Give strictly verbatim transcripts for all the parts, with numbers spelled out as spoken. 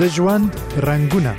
د ژوند رنگونه.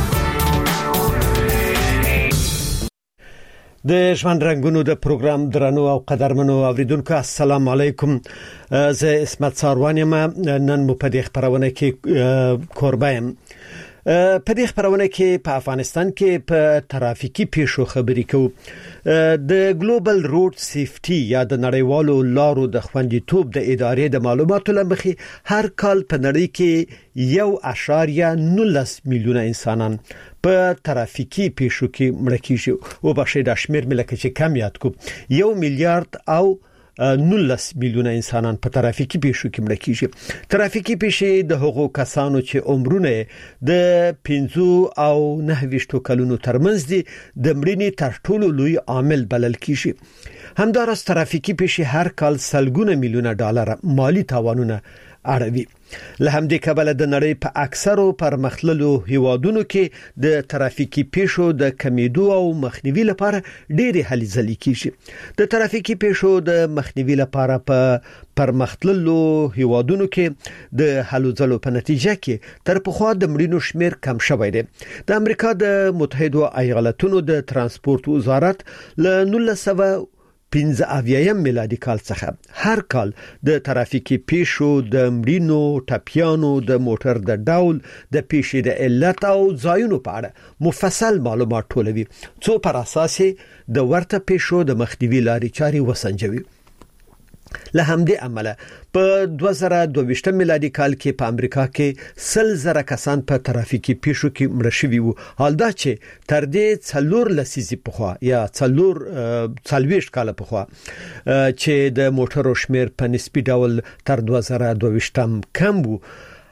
د ژوند رنگونو د پروګرام درنو او قدرمنو اوریدونکو السلام علیکم. زه اسمت ساروانیم. نن مو په دې خبرونه کې قربایم. په دې خبرونه کې په افغانستان کې په ترافیکي پیښو خبرې کوو. د ګلوبل روډ سیفټي یا د نړیوالو لارو د خوندیتوب د ادارې د معلوماتو لمخې هر کال په نړۍ کې یو اشاریه نولس میلیونه انسانان په ترافیکي پیښو کې مړه کیږي او بخښه د شمیر ملکه چې کم یاد کو یو میلیارډ او نولس میلیونه انسانان په ترافیکي پیښو کې مړه کیږي. ترافیکي پیښې د هغو کسانو چې عمرونه د پنځه او نه ویشتو کلونو ترمنځ دي د مړینې تر ټولو لوی عامل بلل کیږي. همدارس ترافیکي پیښې هر کال سلګونه میلیونه ډالر مالی تاوانونه اړوي. له همدې کبله د نړۍ په اکثرو پرمختللو هیوادونو کې د ترافیکي پیښو د کمیدو او مخنیوي لپاره ډېری هلې ځلې کیږي. د ترافیکي پیښو د مخنیوي لپاره په پرمختللو هیوادونو کې د هلو ځلو په نتیجه کې تر پخوا د مړینو شمیر کم شوی دی. د امریکا د متحده ایالاتونو د ترانسپورت وزارت له نولس سوه پنځه اویایم میلادي کال څخه هر کال د ترافیکي پیښو د مړینو ټپیانو د موټر د ډول د پیښې د علت او ځایونو په اړه مفصل معلومات ټولوي څو پر اساس د ورته پیښو د مخنیوي لارې چارې وسنجوي. له همدې عمله په دوه زره دوه ویشت میلادي کال کې په امریکا کې سل زره کسان په ترافیکي پیښو کې مړه شوي وو. حال دا چې تر دې څلور لسیزې پخوا یا څلور څلويشت کال پخوا چې د موټرو شمیر په نسبي ډول تر دوه زره دوه ویشتم کم وو،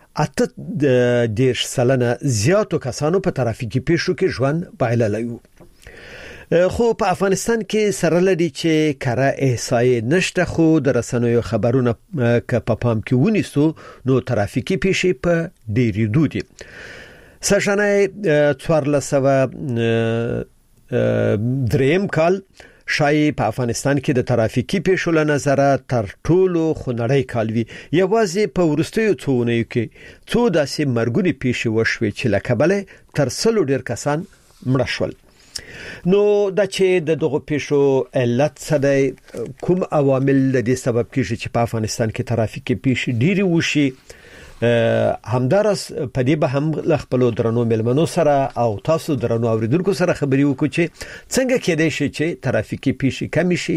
اته دیرش سلنه زیاتو کسانو په ترافیکي پیښو کې ژوند بایللی وو. خو په افغانستان کې سره لري چې کره احصایې نشته، خو د رسنیو خبرونه ک په پام کې ونیسو نو ترافیکي پیښې په ډېرېدو دي. سږنی څوارلس سوه دریم کال شای په افغانستان کې د ترافیکي پیښو له نظره تر ټولو خنړی کال وی. یوازې په ورستیو څو اونیو کې څو داسې مرګونی پیښې وشوي چې له کبله تر سلو ډیر کسان مړه شول. نو دا چې د دغه پیښو علت څه دی، کوم عوامل د دې سبب کیږي چې په افغانستان کې ترافیکي پیښې ډېری وشي، همدارس په دې به هم ل خپل درنو ملمنو سره او تاسو درنو اوریدونکو سره خبري وکړو چې څنګه کېدای شي چې ترافیکي پیښې کم شي،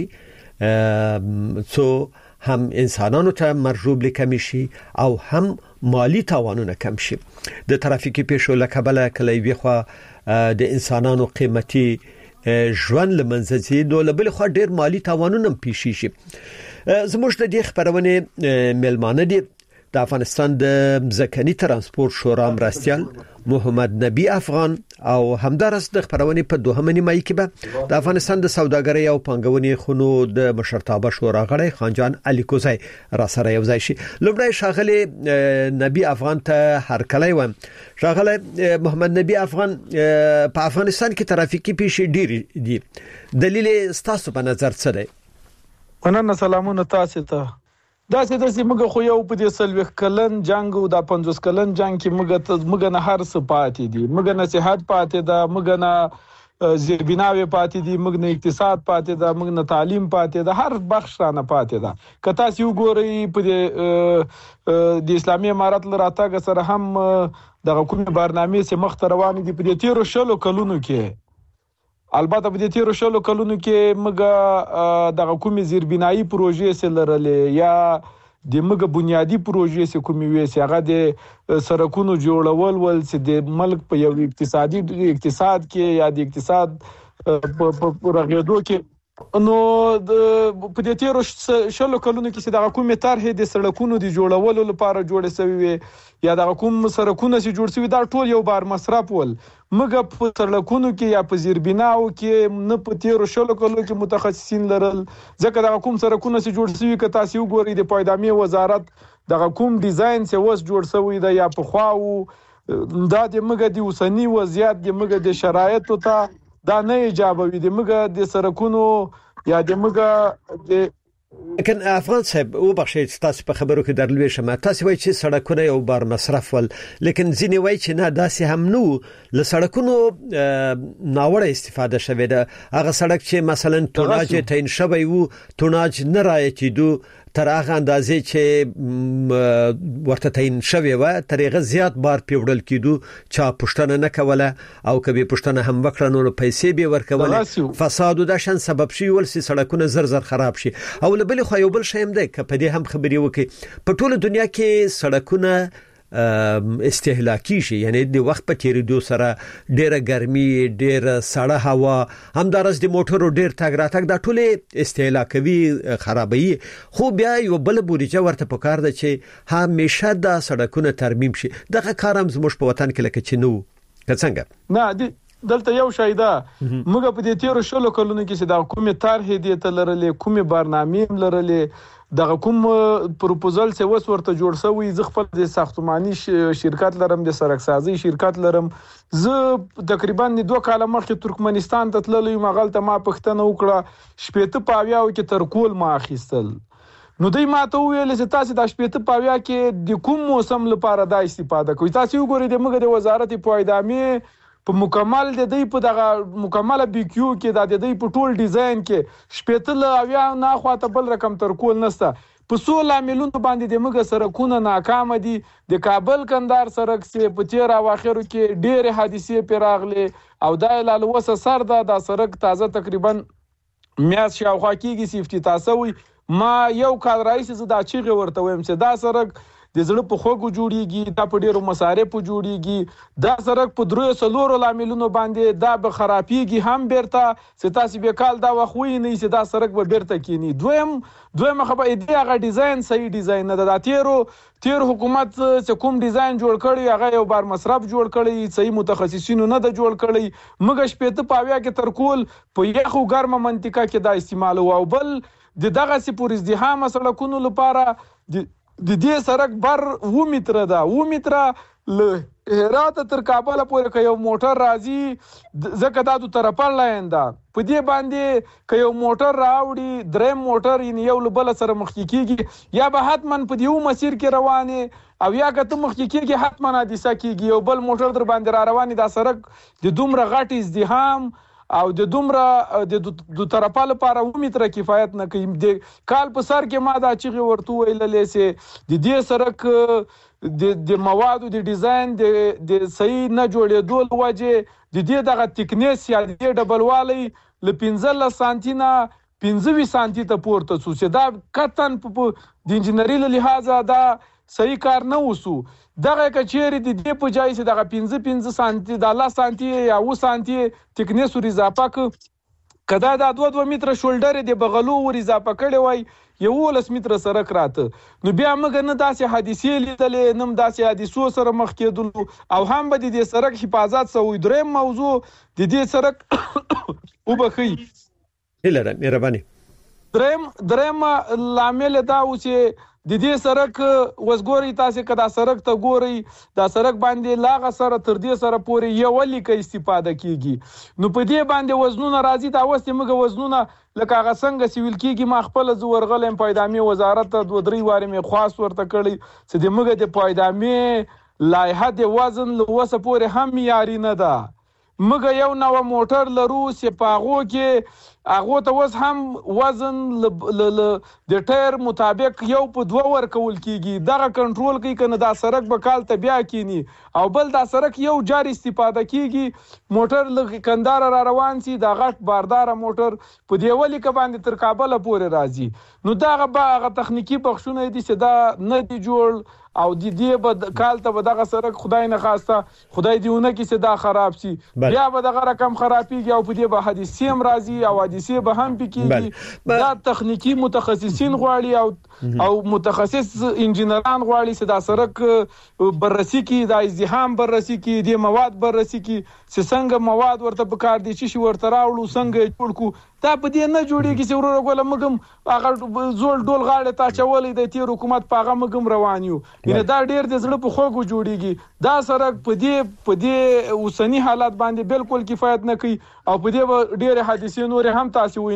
څو هم انسانانو ته مرجوب کم شي او هم مالی تاوانونه کم شي. د ترافیکي پیښو له کبله کله وی خو د انسانانو قیمتي ژوند لمنځه ځي، نو له بل خوا ډیر مالی تاوانونه پیښ شي. زموږ د دې خبرونه ملمانه دي د افغانستان د ځمکني ترانسپورت شورا مرستیال محمد نبی افغان او همدارس د خبرونه په دوهمه نیمه کې به د افغانستان د سوداګرۍ او پانګونې خونو د مشرتابه شورا غړی خانجان علي کوزای را سره یو ځای شي. لومړی شاغلی نبی افغان ته هرکلی وایم. شاغلی محمد نبی افغان، په افغانستان کې ترافیکي پیښې ډېرې دي، دلیل ستاسو په نظر څه دی؟ ونن سلامونه تاسو ته. دا چې د سیمګه خو یو په دې سلوخ کلن جنگ او د پنځوس کلن جنگ کې موږ موږ نه هر څه پاتې دي، موږ نه صحت پاتې ده، موږ نه زیربناوي پاتې دي، موږ نه اقتصاد پاتې ده، موږ نه تعلیم پاتې ده، هر بخش نه پاتې ده. که تاسو وګورئ په دې د اسلامي امارت لراتګ سره هم د حکومت برنامه سه مخ روان دي په دې تیرو شلو کلونو کې. البته په دې تیرو شلو کلونو کې موږ د حکومت زیربنایي پروژې سره لرلې یا د موږ بنیادی پروژې سره کومې وې چې هغه د سړکونو جوړول ول چې د ملک په یو اقتصادي اقتصاد کې یا د اقتصاد په رغېدو کې. نو د په دې تیرو شلو کلونو کې چې د حکومت طرحې د سړکونو د جوړولو لپاره جوړې شوې وي یا د حکومت سړکونه چې جوړ شوي دا ټول یو بار مصرف ول. موږ په سړکونو کې یا په زیربناو کې نه په تیرو شلو کلونو کې متخصصین لرل، ځکه د حکومت سړکونه چې جوړ شوي که تاسو وګورئ د پایدامي وزارت د حکومت ډیزاین چې وس جوړ شوی دی یا په خواو دا د موږ د اوسنی وضعیت د موږ د شرایطو ته دا نه ایجابوي. د موږ د سړکونو یا د موږ د لیکن افغان صاحب وبخښئ تاسو په خبرو کې درلوي شمه تاسو وایي چې سړکونه یو بار مصرف ول لیکن ځینې وایي چې نه داسې هم نو ل سړکونو ناوړه استفاده شوې ده هغه سړک چې مثلا توناج تعین شوی وو توناج نه راځي تر هغه اندازې چې ورته تعین شوی و تر هغه زیات بار پیوړل کیدو چا پښتنه نه کوله او کبي پښتنه هم وکړه نو پیسې به ورکول فساد د شان سبب شي ول سي سړکونه زر زر خراب شي او بل خو یو بل شیم ده ک په دې هم خبري وکي په ټوله دنیا کې سړکونه استهلاکي شي یعنی د وخت په تیریدو سره ډیره ګرمي ډیره سړه هوا همدارس د موټرو ډیر تګ راتګ د ټوله استهلاکوي خرابوي خو بیا یو بل بودیجه ورته پکار ده چې همیشه د سړکونو ترمیم شي دغه کارم زموږ په وطن کې لکه چې نو څنګه نه دي دلته یو شای ده موږ په دې تیر شلو کلونو کې چې د حکومت طرح دی ته لرلې کومه برنامه لرلې دغه کوم پروپوزل څه وس ورته جوړ شوی ز خپل د ساختماني شرکت لرم د سرکسازي شرکت لرم ز تقریبا دوه کاله مخکې ترکمنستان ته تللی مغلطه ما پښتنه وکړه شپېته پاویاو کې تر کول ما اخیستل نو دوی ماته ویل چې تاسو د شپېته پاویا کې د کوم موسم لپاره د استفاده کوئ تاسو وګورئ د موږ د وزارت پایدامي په مکمل د دې په دغه مکمله بي کیو کې د دې په ټول ډیزاین کې شپېته لا نه خواته بل رقم تر کول نسته په سول عاملونو باندې د موږ سرکونه ناکام دي د کابل کندهار سرک سي په تیر او اخرو کې ډېر حادثې پیراغلي او د لالوسه سر د سرک تازه تقریبا میاس شاوخوا کېږي سیفټي تاسو ما یو کال رئیس زدا چیغه ورته ويم چې دا سرک د زړه په خوګو جوړیږي دا په ډیرو مصارف جوړیږي دا سرک په درو سلورو لاملونو باندې دا به خرابيږي هم بیرته ستاسو به کال دا وخوي نه چې دا سرک به بیرته کینی دویم دویم خبره دی هغه ډیزاین صحیح ډیزاین نه دا تیرو تیر حکومت چې کوم ډیزاین جوړ کړی هغه یو بار مصرف جوړ کړی صحیح متخصصینو نه د جوړ کړی مګ شپېته پاویا کې تر کول په یخو ګرمه منطقه کې دا استعمال او بل د دغه سي پور ازدحام سړکونو لپاره د دې سرک بر و متر دا و متر له هرات تر کابل پورې یو موټر راځي زکه دا د طرفه لاین دا په دې باندې ک یو موټر راوړي درې موټر یو بل سره مخ کیږي یا به حتمن په دیو مسیر کې روانه او یا که مخ کیږي حتمن حادثه کیږي یو بل موټر در باندې را رواني دا سرک د دومره غټ ازدحام او د دومره د دوه طرفه لپاره و متر کفایت نه کوي د کال په سر کې ما دا چیغه ورته ویللې سي د دې سرک د د موادو د ډیزاین د د صحیح نه جوړېدو لوجه د دې دغه تکنیس یا د ډبل والی ل پنځه سانتي نه پنځه سانتي ته پورته سو چې دا کتن په د انجنیری له لحاظه دا صحیح کار نه وسو دغه کچېری د دې په ځای چې دغه پنځه پنځه سانتي د الله سانتي یا و سانتي تکنیس ور اضافه ک کدا دا دوه دوه متر شولډر د بغلو ور اضافه کړي وای یو لس متر سره کراته نو بیا موږ نه داسې حادثې لیدلې نم داسې حادثو سره مخ کېدل او هم به د سرک حفاظت سوې دریم موضوع د دې سرک وبخي هلره مهرباني دریم دریم لامل دا و چې د دې سرک وسګوري تاسو کدا سرک ته ګوري دا سرک باندې لاغه سره تر دې سره پوري یو لیکه استفاده کیږي نو په دې باندې وزنونه راځي دا وسته موږ وزنونه لکه هغه څنګه سیویل کیږي ما خپل زورغلم پایدامي وزارت ته دوه درې واره می خاص ورته کړی چې د موږ د پایدامي لایحه د وزن لوسه پوري هم معیاري نه ده موږ یو نو موټر لرو سپاغو کې هغه ته وس هم وزن د ټایر مطابق یو په دوه ور کول کیږي دغه کنټرول کوي کنه دا سرک به کال ته بیا کینی او بل دا سرک یو جاری استفاده کیږي موټر ل کندهار را روان سي دا غټ باردار موټر په دیولې ک باندې تر کابل پورې راځي نو دا غه تخنیکی بخښونه دي چې دا نه دی جوړ او د دې به کال ته به دغه سرک خدای نه خواسته خدای دیونه کې چې دا خراب شي بیا به دغه رقم خرابېږي او په دې به حادثې هم راځي او حادثې به هم پکېږي دا تخنیکی متخصصین غواړي او او متخصص انجینران غواړي چې دا سرک بررسي کې دا ازدحام بررسي کې د مواد بررسي کې چې څنګه مواد ورته په کار دي چې ورته راوړو څنګه جوړ کو دا په دې نه جوړیږي چې ورور غوله مګم هغه زول ډول غاړه تا چولې د تیر حکومت پاغه مګم روان یو ینه دا ډیر د زړه په خوګو جوړیږي دا سرک په دې په دې اوسنی حالات باندې بالکل کفایت نه کوي او په دې ډیر حادثې نور هم تاسو ویني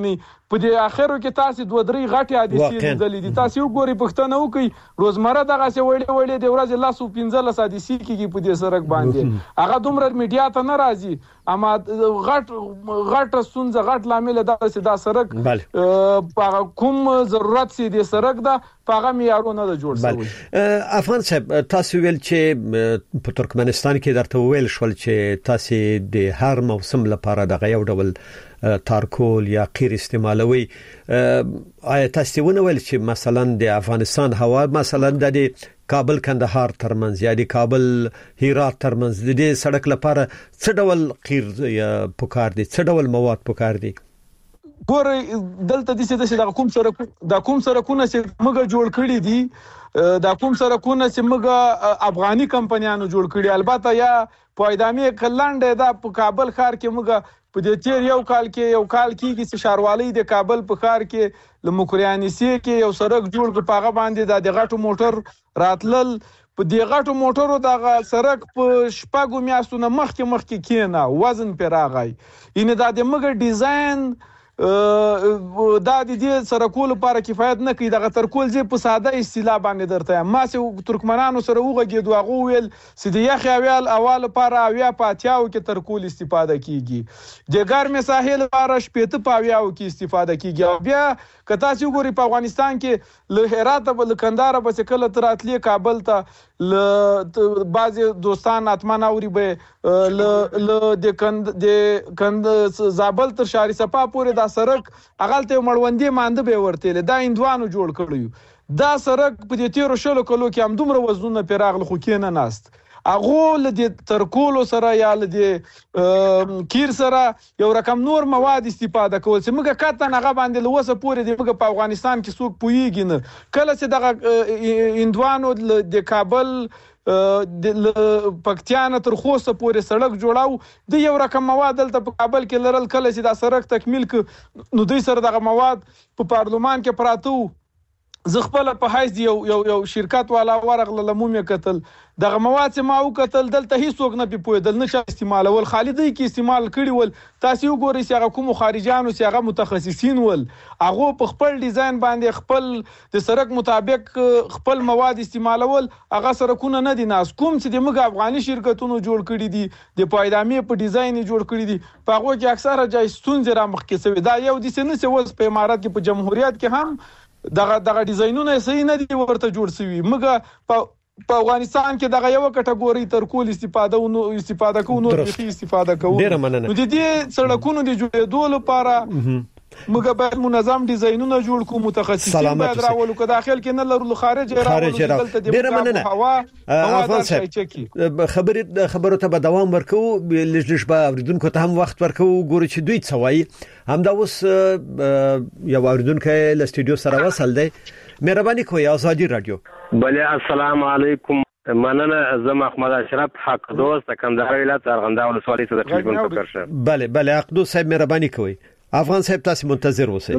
په دې اخرو کې تاسو دوه درې غټي حادثې لیدلې دي. تاسو وګورئ پښتنه وکي روزمره دغه څه وړې وړې د ورځې لاسو پنځلس حادثې کېږي په دې سړک باندې. هغه دومره میډیا ته نه راځي اما غټ غټ ستونزه غټ لامل دا چې دا سړک په کوم ضرورت سي د سړک دا په معیارونه د جوړ شوی. افغان صاحب تاسو ویل چې په ترکمنستان کې درته ویل شول چې تاسو د هر موسم لپاره د غیو ډول تارکول یا قیر استعمالوي. آیا تاسو ونول چې مثلا د افغانستان هوا مثلا د کابل کندهار ترمنځ یا د کابل هرات ترمنځ د دې سړک لپاره څه ډول قیر یا پکار دي څه ډول مواد پکار دي؟ ګورئ دلته د څه د کوم سره د کوم سرکونه چې موږ جوړ کړی دي د کوم سرکونه چې موږ افغاني کمپنیانو جوړ کړی البته یا پایدامي کلنډه د په کابل ښار کې موږ په دې تیر یو کال کې یو کال کېږي چې ښاروالۍ د کابل په ښار کې لمکریانسی کې یو سړک جوړ کړ په هغه باندې د غټو موټر راتلل په دې غټو موټرو د سړک په شپږو میاشتو نه مخکې مخکې کېنه وزن پر راغی. ینه د موږ ډیزاین دا د دې سرکول لپاره کفایت نه کوي. دغه ترکول چې په ساده اصطلاح باندې درته ما چې ترکمنانو سره وغږیدو هغه ویل چې د یخ اویل اول لپاره اویا پاتیاو کې ترکول استفاده کیږي د ګرمه ساحل لپاره شپته پاویاو کې استفاده کیږي. او بیا کتا چې وګوري په افغانستان کې له هرات په کندهار په شکل تراتلی کابل ته ل بعض دوستان اتمن اوري به ل د کند د کند زابل تر شاري صفا پورې دا سړک اغلته مړوندې مانده به ورته دا اندوانو جوړ کړیو. دا سړک په دې تیر شلو کلو کې هم دومره وزنونه پیراغله خو کې نه ناست اغه ل دې ترکولو سره یا ل دې کیر سره یو رقم نور مواد استفاده کول چې موږ کته نه غوښاندل وسه پورې د موږ په افغانستان کې څوک پویږي نه کله چې دغه اندوانو د کابل د پکتیان تر خوسته پورې سړک جوړاو د یو رقم مواد دلته په کابل کې لرل کله چې دا سړک تکمیل ک نو دوی سره دغه مواد په پارلمان کې پراتو زه خپل په حیث یو یو یو شرکت والا ورغله لمومه قتل دغه مواد چې ما وکتل دلته هیڅوک نه پیپویدل نه چې استعمالول خالدی کې استعمال کړي ول. تاسو وګورئ چې هغه کوم خارجانو چې هغه متخصصین ول هغه په خپل ډیزاین باندې خپل د سرک مطابق خپل مواد استعمالول هغه سرکونه نه دي ناس کوم چې د موږ افغاني شرکتونو جوړ کړي دي د پایدامي په ډیزاین جوړ کړي دي په هغه کې اکثره جای ستونزې را مخ کې سوي. دا یو د سنه چې وس په امارات کې په جمهوریت کې هم دغه دغه ډیزاینونه صحیح نه دي ورته جوړ شوي. موږ په په افغانستان کې دغه یو کټګوري ترکول استفاده او استفاده کوو نو بيخي استفاده کوو. نو د دې سړکونو د جوړېدو لپاره موږ باید منظم ډیزاینونه جوړ کوو متخصصین باید راولو که داخل کې نه لرو خارج راولو دلته د هوا هوا د خبرې خبرو ته به دوام ورکو لږ لږ به اوریدونکو ته هم وخت ورکو ګورو چې دوی څه وایي. همدا اوس یو اوریدونکو له سټوډیو سره وصل دی. مهرباني کوئ آزادی رادیو. بله السلام علیکم. مننه زم احمد اشرف حق دوست کندهار ولایت ارغنداو ولسوالۍ ته د ټلیفون فکر شه. بله بله حق دوست صاحب مهرباني کوئ. افغان صاحب تاسو منتظر اوسئ.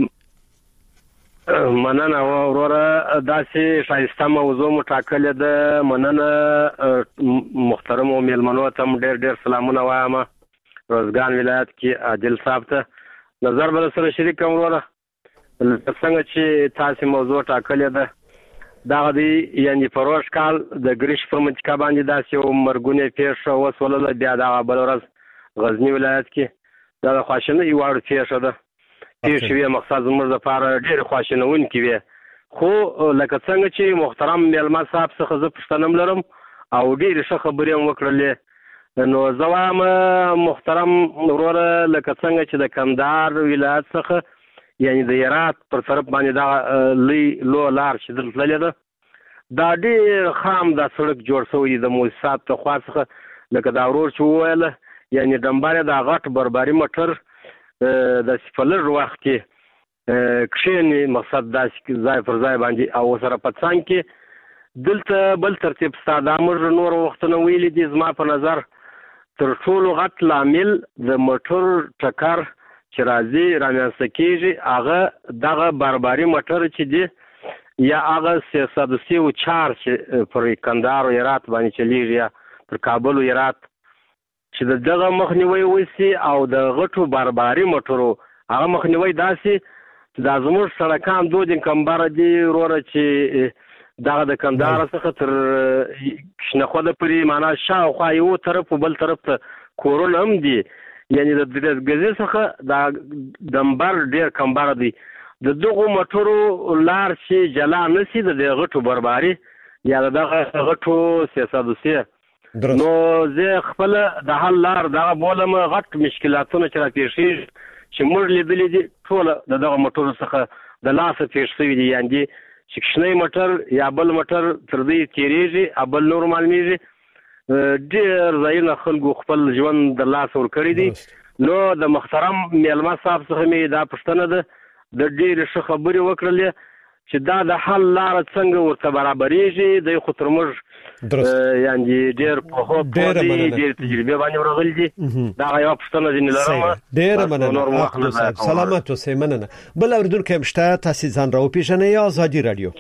مننه وروره داسې شایسته موضوع مټاکل ده. مننه محترم او میلمنو ته ډېر ډېر سلامونه وایم. روزګان ولایت کې عادل صاحب ته نظر بل سره شریک کوم وروره څنګه چې تاسو موضوع ټاکلې ده دا غدي یعنی فروش کال د ګریش په منطقه باندې داسې یو مرګونه پیښ وسول بیا دا بل ورځ غزنی ولایت کې دا خواشنه یو ور پیښ ده پیښ وی مقصد زموږ لپاره ډېر خواشنون کې وي. خو لکه څنګه چې محترم میلمه صاحب څخه زه پښتنم لرم او ډېر ښه خبرې هم وکړلې نو زوام محترم وروره لکه څنګه چې د کندهار ولایت څخه یعنی د هرات پر طرف باندې دا لوی لو لار چې دلته ده دا ډېر خام دا سړک جوړ شوی د موسسات ته خوا څخه لکه دا ورور چې وویل یعنی ډمباره دا غټ بربري موټر د سفلر وخت کې کښینی مقصد دا ځای پر ځای باندې او سره پڅان کې دلته بل ترتیب ساده امر نور وختونه ویلي دي. زما په نظر تر ټولو غټ لامل د موټر ټکر چې راځي رامنځته کېږي هغه دغه بربري موټر چې دی یا هغه سیاست او چار چې پر کندهار او هرات باندې چلیږي یا پر کابل او هرات چې دغه مخنیوي وسی او د غټو بربري موټرو هغه مخنیوي داسې دا زموږ سړکان دوه دي کمبره دي وروره چې دغه د کندهار څخه تر شنخوده پورې معنا شاوخوا یو طرف بل طرف ته کورونه هم دي یعنی د درېزګزي څخه دا دمبر ډېر کمبره دی د دغه موټرو لار چې جلا نسی د غټو برباري یا دغه غټو سیاستوسي نو زه خپل د حل لار دغه بولم غټ مشکلاتونه چې راپېښ شي چې موږ لیدلې دي ټول د دغه موټرو څخه د لاسه پیښ شوي دي یعنی چې کښنی موټر یا بل موټر تر دې تیریږي بل نور معلومیږي ډېر ځایونه خلکو خپل ژوند د لاسه ورکړی دي نو د محترم میلمه صاحب څخه مې دا پوښتنه ده د ډېرې ښه خبرې وکړلې چې دا د حل لاره څنګه ورته برابرېږي دی خو تر موږ یعنې ډېر پوهه پوه دي ډېرې تجربې باندې ورغلي دي دغه یوه پوښتنه ځینې لرمه ډېره مننه احمد صاحب سلامت اوسئ مننه بل اورېدونکی هم شته تاسې ځان راوپېژنئ یا ازادي راډیو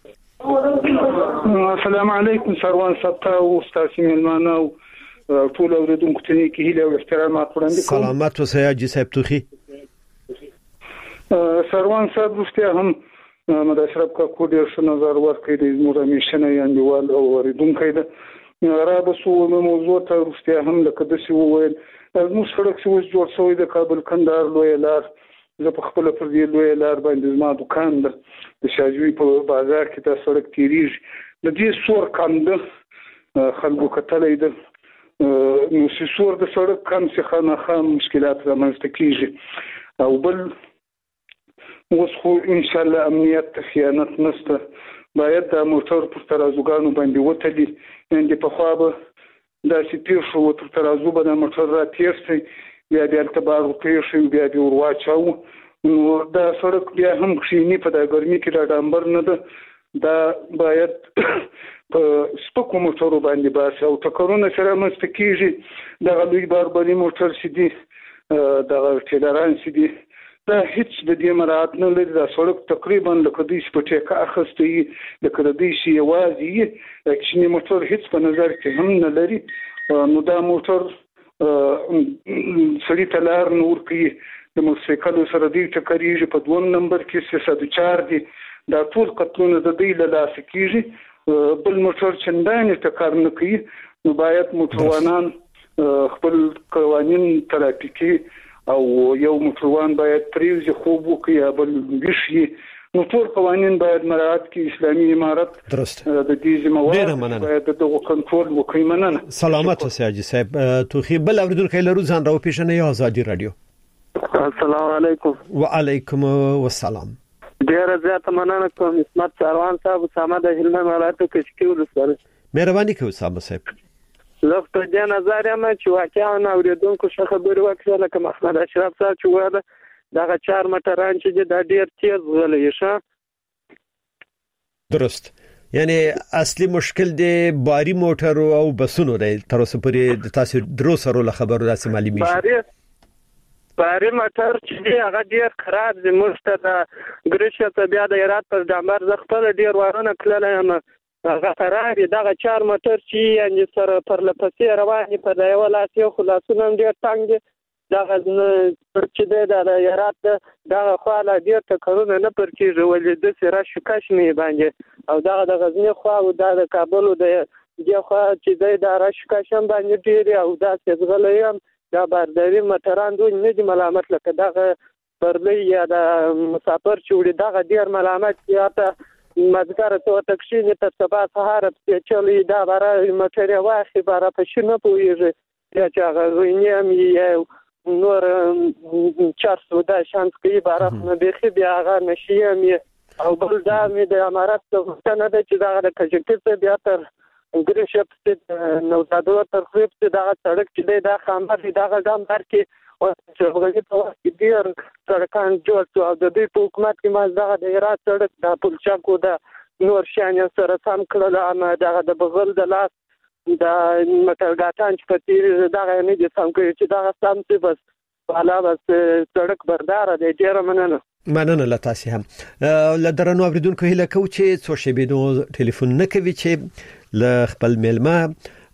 السلام علیکم سروان صاحب ته او ستاسو میلمانه او ټول اوریدونکو ته نیک هیله او احترامات وړاندې کوم سلامت اوسئ حاجي صاحب توخي سروان صاحب رښتیا هم مد اشرف کا کو ډیر ښه نظر ورکړی دی زموږ همیشنه یاندېوال او اوریدونکی ده را به سو موضوع ته رښتیا هم لکه داسې وویل زموږ سړک چې اوس جوړ شوی د کابل کندهار لویه لار زه په خپله پر دې لویه لار باندې زما دوکان ده د شاجوي په بازار کې دا سړک تېرېږي د دې سور کم ده خلکو کتلی ده نو چې سور د سړک کم چې خامخا مشکلات رامنځته کېږي او بل اوس خو انشاءالله امنیت ته خیانت نشته باید دا موټر پر ترازوګانو باندې وتلي یعنې پخوا به داسې تېر شو تر ترازو به دا موټر را تېر شي بیا بیا هلته بار ورپرېښ شي بیا بیا ور واچاوو نو دا سړک بیا هم کښېني په دا ګرمي کې دا ډامبر نه ده دا باید په سپکو موټرو باندې باسي او ټکرونه چې رامنځته کېږي دغه لوی باربري موټر چې دي دغه ټیلران چې دي دا هیڅ د دې مراعات نه لري دا سړک تقریبا لکه دوی چې په ټیکه اخیستی وي لکه د دوی چې یوازې وي کوچني موټر هیڅ په نظر کې هم نه لري نو دا موټر سړي ته لار نه ورکوي د موټرسایکلو سره دوی ټکرېږي په دویم نمبر کې سه سوه چار دي دا ټول قتلونه د دوی له لاسه کېږي بل موټر چندانې ټکر نه کوي نو باید موټروانان خپل قوانین ترافیکي او یو موټروان باید پرېوځي خوب وکړي یا بل ویښ وي نو ټول قوانین باید مراعات کړي اسلامي امارت د دې ذمهوار باید دغه کنټرول وکړي مننه سلامت اوسئ حاجي صاحب توخي بل اورېدونکی لرو ځان راوپېژنئ یا ازادي راډیو السلام علیکم وعلیکم السلام ډیره زیاته مننه کوم اسمت سروان صاحب اسامه د هلمند ولایت کشکي ولسوالۍ مهرباني کوئ اسامه صاحب زه په دې نظر یم چې واقعا اوریدونکو څه خبرې وکړه لکه محمد اشرف صاحب چې وویل دغه چار موټران چې دي دا ډېر تیز غلي ښه درست یعنی اصلي مشکل دی باري موټر او بسونو دی تر اوسه پورې د تاسو درو سره له خبرو داسې معلومیږي باري باري موټر چې دی هغه ډېر خراب دی موږ ته د ګریشیا ته بیا د هرات پر ډامبر زه خپله ډېر وارونه تللی یم هغه خراب دي دغه چار موټر چې یعنې سره پرله پسې روان دي په د یوه لاس یو خو لاسونه هم ډېر تنګ دي دغه چې دی د هرات دغه خوا لا ډېر ټکرونه نه پر کېږي ولې داسې رش کش مې باندې او دغه د غزني خوا او دا د کابل د دې خوا چې دی دا رش کش هم باندې ډېر او داسې ځغلی هم دا بارداري موټران دوی نه دي ملامت لکه دغه پرلی یا د مسافر چې وړي دغه ډېر ملامت یا ته مزګر ته تکشینی تر سبا سهار چلی دا برای موټر واخی برای پښې نه پوهیږي یا چې هغه وینم یې نور چارسو دا شانس کوي برای نه بيخي بیا هغه نشي او بل دا مې د امارات څخه نه ده چې دا د کجکټ بیا تر ګریشپ ست نو تاسو تر خپل دا سړک چې دا خامر دا غم برکه او چې هغه په وخت کې ډیر سړکان جوړ شو او د دې په حکومت کې مازدغه د هرات سړک د پلچاکو د نور شان سره سم کړل اما دغه د بغل د لاس د مټرګاتان چې په تیر دغه نه دي سم کوي چې دغه سم څه بس والا بس سړک بردار دی ډیر مننه مننه له تاسو هم له درنو اوریدونکو هیله کوم چې څو شی به نو ټلیفون نه کوي چې ل خپل میلمه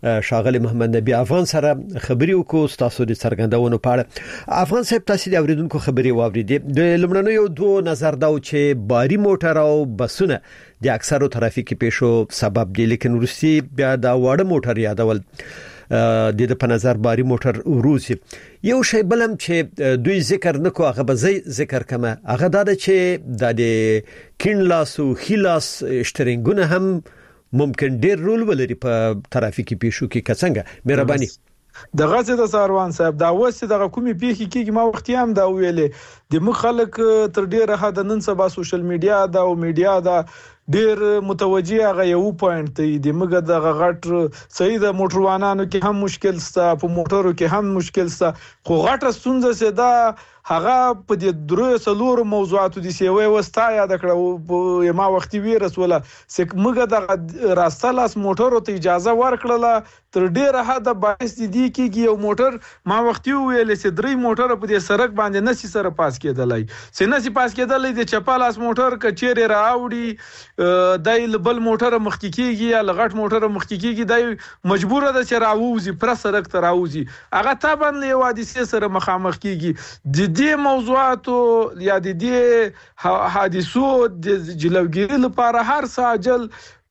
شاغلی محمد نبی افغان سره خبري وکړو تاسو د څرګندونو په اړه. افغان صاحب تاسو د اوریدونکو خبري واوریدې. د لمړنیو یو دوه نظر داو چې باري موټر او بسونه د اکثرو ترافیکي پیښو سبب دي، لیکن ورسي بیا دا واړه موټر یادول د دې په نظر باري موټر وروسي. یو شی بلم چې دوی ذکر نکو هغه به زی ذکر کمه هغه دا چې د کینلاس او خلاص شترنګونه هم ممکن ډیر رول ولري په ترافیکي پیښو کې. کڅنګه مهرباني د غزه د ساروان صاحب دا وسه د کومي پیخي کې ما وخت هم دا ویلې د مخ خلک تر ډیره حد نن سبا سوشل میډیا دا او میډیا دا ډیر متوجه هغه یو پوینټ دی د مګه د غټ صحیح د موټروانانو کې هم مشکل ستا په موټرو کې هم مشکل ستا خو غټه ستونزه سه دا هغه په دې درو سلور موضوعاتو دي سیوي وستا یاد کړو ما وختي ویرس ولا سک مګه د راستلاس موټرو ته اجازه ورکړله تر ډیره حد باعث دي کیږي یو موټر ما وختي ویل چې درې موټر په دې سړک باندې نسی سره پاس کېدلای سینسی پاس کېدلای د چپالاس موټر کچېره راوړي دای بل موټر مخکیږي یا لغټ موټر مخکیږي دای مجبور ده چې راووزي پر سړک ته راووزي هغه تابن له حادثه سره مخامخ کیږي د دې موضوعاتو یا د دې حادثو د جلوګیری لپاره هر ساجل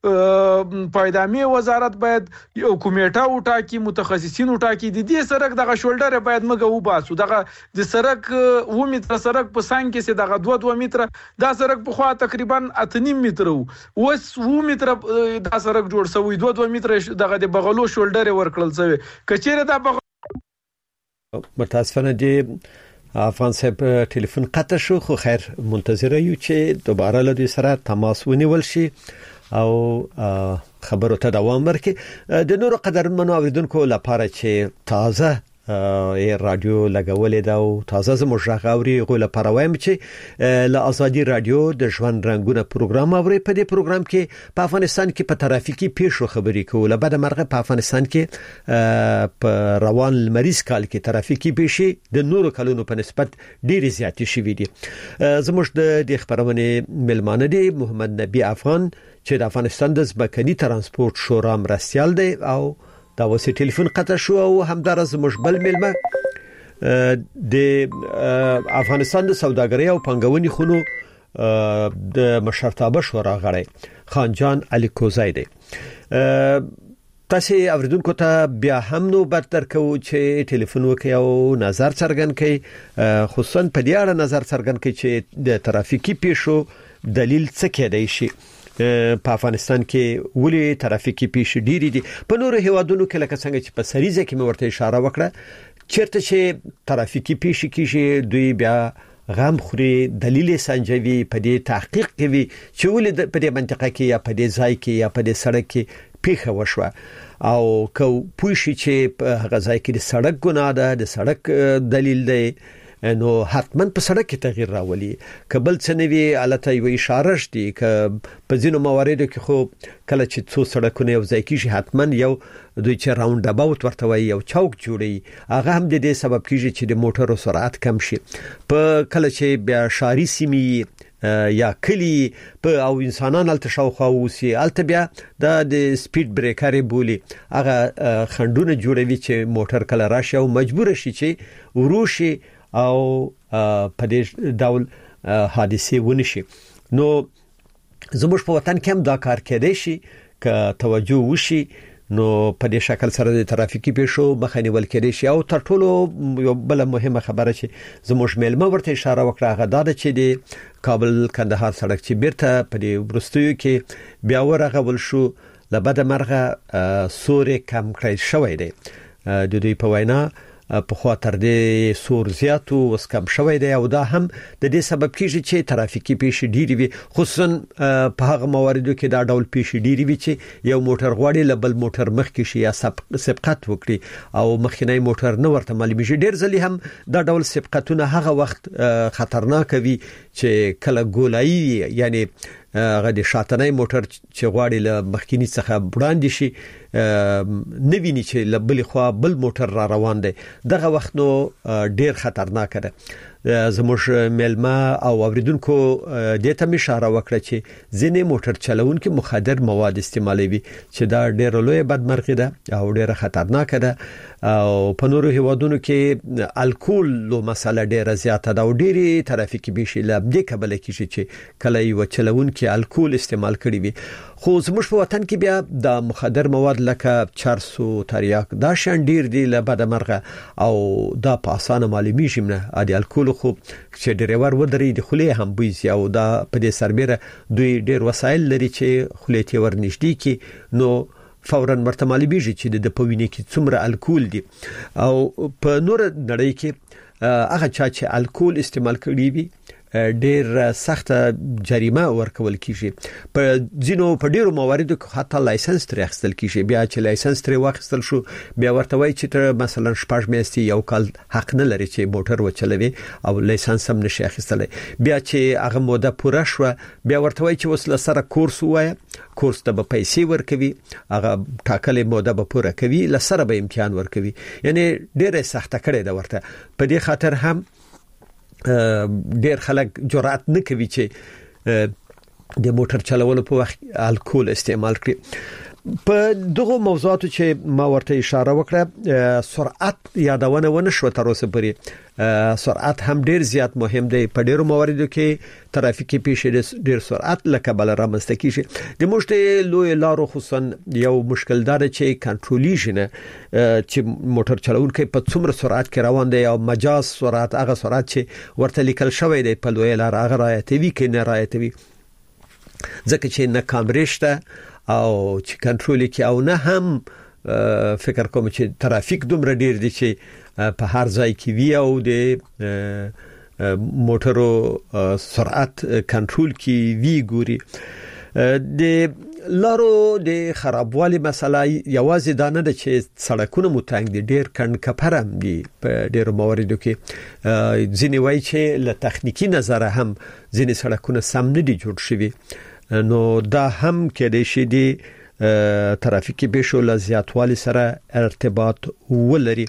پایدامي وزارت باید یو کمیټه وټاکي متخصصین وټاکي د دې سړک دغه شولډر باید مګه وباسو دغه د سړک و متر سړک په سان کې سي دغه دوه دوه متر دا سړک په خوا تقریبا اته نیم متر وس و متر دا سړک جوړ شوی دوه دوه متر دغه د بغلو شولډر ورکړل شوی کچېره دا بغ متاسفانه دی افغان صاحب ټلیفون قطع شو، خو خیر منتظر یو چې دوباره له دې سره تماس ونیول شي او خبرو ته دوام ورکړي. د نورو قدرمنو اوریدونکو لپاره چې تازه ای رادیو لګولې دا او تازه زموږ غاوري غوله پروایم چې له ازادي رادیو د ژوند رنگونه پروګرام اوري. په دې پروګرام کې په افغانستان کې په ترافیکي پیښو خبرې کوله. بعد مرغه په افغانستان کې په روان لمریز کال کې ترافیکي پیښې د نورو کلونو په نسبت ډېر زیات شوي دي. زموږ د خبرونه ملمانه دي محمد نبی افغان چې د افغانستان د ځمکني ترانسپورت شورا مرستیال دی او دا وسه ټلیفون قطع شو او همدارس مشبل ملمه د افغانستان د سوداګرۍ او پنګونې خونو د مشرتابه شورا غړی خان جان علي کوزای دی. تاسو اوریدونکو ته بیا هم نو بد درکو چې ټلیفون وکي او نظر څرګند کړي، خصوصا په دې اړه نظر څرګند کړي چې د ترافیکي پیښو دلیل څه کېدای شي. په افغانستان کې ولې ترافیکي پیښې ډېری دي. په نورو هیوادونو کې لکه څنګه چې په سریزه کې مې ورته اشاره وکړه چیرته چې ترافیکي پیښې کیږي دوی بیا غم خوري دلیل سنجوي په دې تحقیق کوي چې ولې په دې منطقه کې یا په دې ځای کې یا په دې سړک کې پیښه وشوه او کو پوښي چې په هغه ځای کې د سړک ګناه ده د سړک دلیل دی نو حتما په سړک کې تغییر راولي. کبل څنوي الته یو اشاره شتي ک په ځینو مواردو کې خو کله چې څو سړکونه یو ځای کې حتما یو دوی چې راوند اباوت ورته وي یو چوک جوړي هغه هم د دې سبب کیږي چې د موټرو سرعت کم شي. په کله چې بیا شاري سیمې یا کلی په او انسانان الته شاوخوا وسی الته بیا د سپیډ بریکر بولی هغه خندونه جوړوي چې موټر کله راشي او مجبور شي چې وروشي او په دې ډول حادثه ونشي. نو زموږ په وطن کې هم دا کار کېدای شي ک توجه وشي نو په دې شکل سره د ترافیکي پیښو مخه نیول کېدای شي. او تر ټولو یو بل مهمه خبره چې زموږ ملمه ورته اشاره وکړه هغه دا چې د کابل کندهار سړک چې بیرته په دې ورستیو کې بیا ورغول شو لبد مرغه سورې کم کړی شوی دی. د دوی په وینا په خوا تر دې سور زیاتو وس کم شوی دی او دا هم د دې سبب کیږي چې ترافیکي پیښې ډېری وي، خصوصا په هغه مواردو کې دا ډول پیښې ډېری وي چې یو موټر غواړي لبل موټر مخ کې شي یا سبقت وکړي او مخکینی موټر نه ورته معلومیږي. ډېر ځلې هم دا ډول سبقتونه هغه وخت خطرناک وي چې کله ګولایي یعنی هغه د شاتنای موټر چې غواړي له مخکینی څخه وړاندې شي نه ویني چې لبل خو بل موټر را روان دی دغه وخت نو ډیر خطرناک ده. زموږ ملما او اوریدونکو د ته اشاره وکړه چې ځینې موټر چلونکي مخدر مواد استعمالوي چې دا ډېر لوی بدمرغي ده او ډېر خطرناک ده او په نورو هیوادونو کې الکول لو مسله ډېره زیاته ده او ډېری ترافیکي بشي لابد کبل کیږي چې کله یو چلونکي الکول استعمال کړي وي خو زموږ په وطن کې بیا د مخدر مواد لکه چرسو تریاک دا شان ډېر دي له بدمرغه او دا په اسانه معلومیږي نه ادي الکول خو چې ډریور ودري د خولې هم بوزي او دا په دې سربېره دوی ډېر وسایل لري چې خولې ته ورنږدې کی نو فورا مرته معلومیږي چې د پوینې کې څومره الکول دي او په نور نړۍ کې هغه چا چې الکول استعمال کړي وي ډېر سخت جریمه ورکول کیږي په ځینو په ډیرو مواردو کې حتی لایسنس ترې اخیستل کیږي بیا چې لایسنس ترې واخیستل شو بیا ورته وایي چې ته مثلا شپږ میاشتې یو کال حق نه لري چې موټر وچلوي او لایسنس هم نشي اخیستلی بیا چې هغه موده پوره شو بیا ورته وایي چې وسله سره کورس وایي کورس ته به پیسې ورکوي هغه ټاکلې موده به پوره کوي لسره به امتحان ورکوي یعنی ډېر سخت کړي دا ورته په دې خاطر هم ډېر خلک جرأت نه کوي چې د موټر چلولو په وخت الکول استعمال کړي په دغه موضوعاتو چې ما ورته اشاره وکړه سرعت یادونه ونه شو تر اوسه پورې سرعت هم ډېر زیات مهم دی په ډېرو مواردو کې ترافیکي پیښې ډېر سرعت لکه بل رامنځته کیږي د موږ لوی لارو خصوصا یو مشکل دار چې کنټرولیږي نه چې موټر چلونکي په څومره سرعت کې روان دی او مجاز سرعت هغه سرعت چې ورته لیکل شوی دی په لوی لار هغه رعایتوي کې نه رعایتوي ځکه چې نه کامرې شته او چې کنټرول کې او نه هم فکر کوم چې ترافیک دومره ډیر دي چې په هر ځای کې وی او د موټرو سرعت کنټرول کې وی ګوري د لارو د خرابوالي مسله یوازې دا نه ده چې سړکونه مو تنګ دي ډیر کڼ کپرم دي په ډیرو مواردو کې ځینې وایي چې له تخنیکی نظره هم ځینې سړکونه سم نه دي جوړ شوي نو دا هم کې د شي دي ترافیکي بشو له زیاتوالي سره ارتباط ولري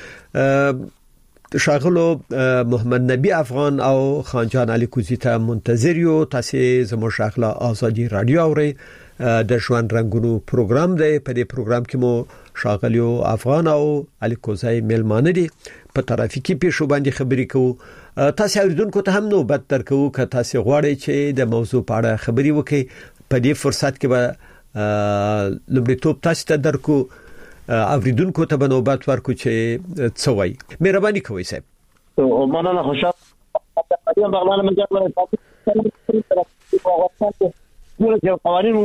شاغلو محمد نبی افغان او خانجان علي کوزی ته منتظر یو تاسو زموږ شاغله ازادي رادیو اوري د ژوند رنگونو پروګرام دی په دې پروګرام کې مو شاغلیو افغان او علي کوزی ملمانه دي په ترافیکي پیښو باندې خبرې کوو تاسو اوریدونکو ته هم نوبت درکو که تاسو غواړئ چې د موضوع په اړه خبرې وکړئ په دې فرصت کې به لومړیتوب تاسو ته درکو اوریدونکو ته به نوبت ورکو چې څه وایي مهرباني کوئ صاحب او مننه خوشاله یم بغلان منځ تاسو څنګه قوانين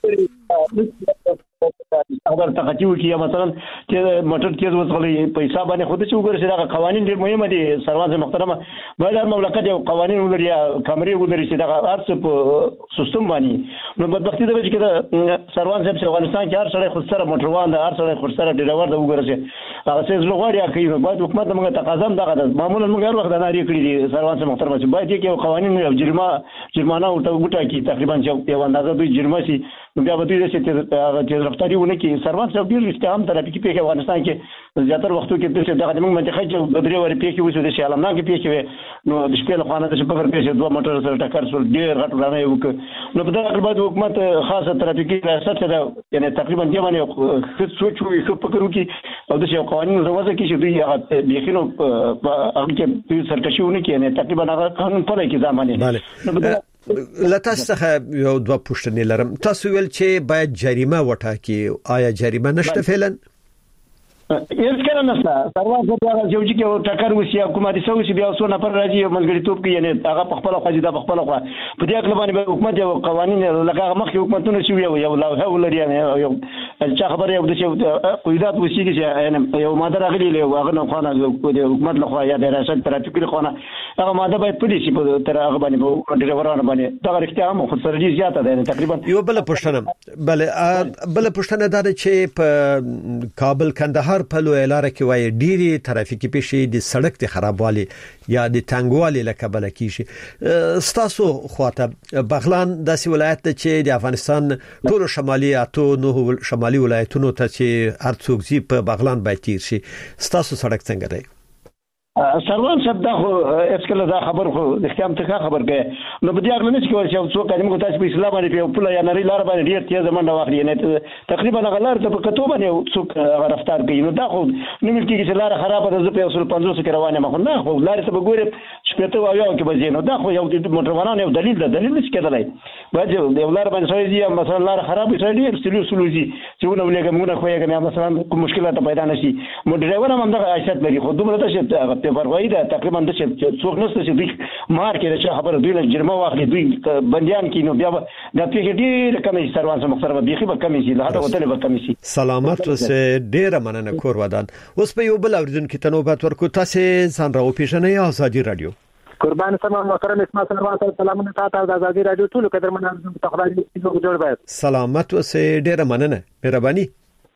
اگر تخطیو کې مثلا چې موټر کې وځغلي پیسې باندې خود چې وګورئ چې دا قوانين ډېر مهمه دي سروان محترمه باید هر مملکت یو قوانين ولري کمرې ولري چې دا ارڅ په سیستم باندې نو بدبختی ده چې دا سروان صاحب افغانستان کې هر سړی خود سره موټروان ده هر سړی خود سره ډرایور ده وګورئ چې هغه څه زلوغړی کوي باید حکومت موږ تقاضا ده دا معمولا موږ هر وخت نه لري کړی دي سروان محترمه چې باید کې قوانين او جرمه جرمانه او ټوټه کې تقریبا یو اندازه دوی جرمه سي نو بیا به دوی چې چې رفتاری ونه کې سروان صاحب ډیر استهام ترافیکي پیښه افغانستان کې زیاتره وختو کې د دغه موږ منطقه کې بدري ورې پیښه وسو د شالمنا کې پیښه نو د شپې له خانه د شپږ پیښه دوه موټر سره ټکر سول ډیر غټ رانه یو نو په دغه بعد حکومت خاصه ترافیکي ریاست ده یعنی تقریبا دی باندې خص سوچ وي خو فکر وکي او د شی قوانینو زوازه کې چې دوی هغه بيخینو هغه کې سرکشيونه کې یعنی تقریبا هغه قانون پرې کې ځامنه لته څخه یو دوه پوښتنې لرم تاسو ویل چې باید جریمه وټاکي آیا جریمه نشته فعلا هیڅ کله نشته سروان صاحب هغه چې چې ټکر وسی حکومت سو چې بیا څو نفر راځي ملګری توپ کې یعنی هغه په خپل خو دا په خپل خو په دې اړه باندې حکومت یو قوانين لکه مخکې حکومتونه شو یو یو لوحه ولري یو چې خبره یو د قیادت وسی چې یو ماده راغلی له هغه نه خو نه حکومت له خو یا د ریاست ترافیکي خو نه هغه ماده باید پولیسي په تر هغه باندې په ډرایورانو باندې دا اختیار مو خو سره زیاته ده تقریبا یو بل پښتنه بل بل پښتنه دا چې په کابل کندهار په لوی لار کې وایي ډيري ترافیکي پیښې د سړک د خرابوالي یا د تنګوالي لکه بل کیږي ستاسو خواته بغلان داسې ولایت ته چې د افغانستان ټول شمالي اتو نو شمالي ولایتونو ته چې هر څوک زی په بغلان باید تیر شي ستاسو سړک څنګه دی سروان صاحب دا خو اسکله دا خبر خو د اختیام ته خبر کې نو په دې اړه نه چې یو څوک کلمه کو تاسو په اسلام باندې په پوله یا نری لار باندې ډیر تیز منډه واخلي نه تقریبا غلار ته په کتو باندې څوک رفتار کوي نو دا خو نو ملکی کې لار خرابه ده په اصل پنځوس کې روانه مخ نه خو لار ته وګورئ چې په تو یو کې بځینو دا خو یو د موټروانانو یو دلیل ده دلیل نشي کېدلای باید یو لار باندې سوي دي مثلا لار خرابه شي ډیر سلو سلوزي چې ونه ولګم نه خو یې مثلا کوم مشکلات پیدا نشي مو ډرایور هم دا عادت لري خو دومره ته په فرغوي ده تقریبا د څوک نشته چې دوی مار کې چې خبره دوی له جرمه واخلي دوی بنديان کې نو بیا د پیښې ډیر کمې سروان سره مختلفه بيخي به کمې شي دا وته به کمې شي سلامت وسه ډیر مننه کور ودان اوس په یو بل اوریدونکو ته نوبت ورکو تاسو ځان راو پیښنه آزادي رادیو قربان سم محترم اسماعیل سروان صاحب سلامونه تاسو د آزادي رادیو ټول قدرمن تخراجي جوړ باید سلامت وسه ډیر مننه مهرباني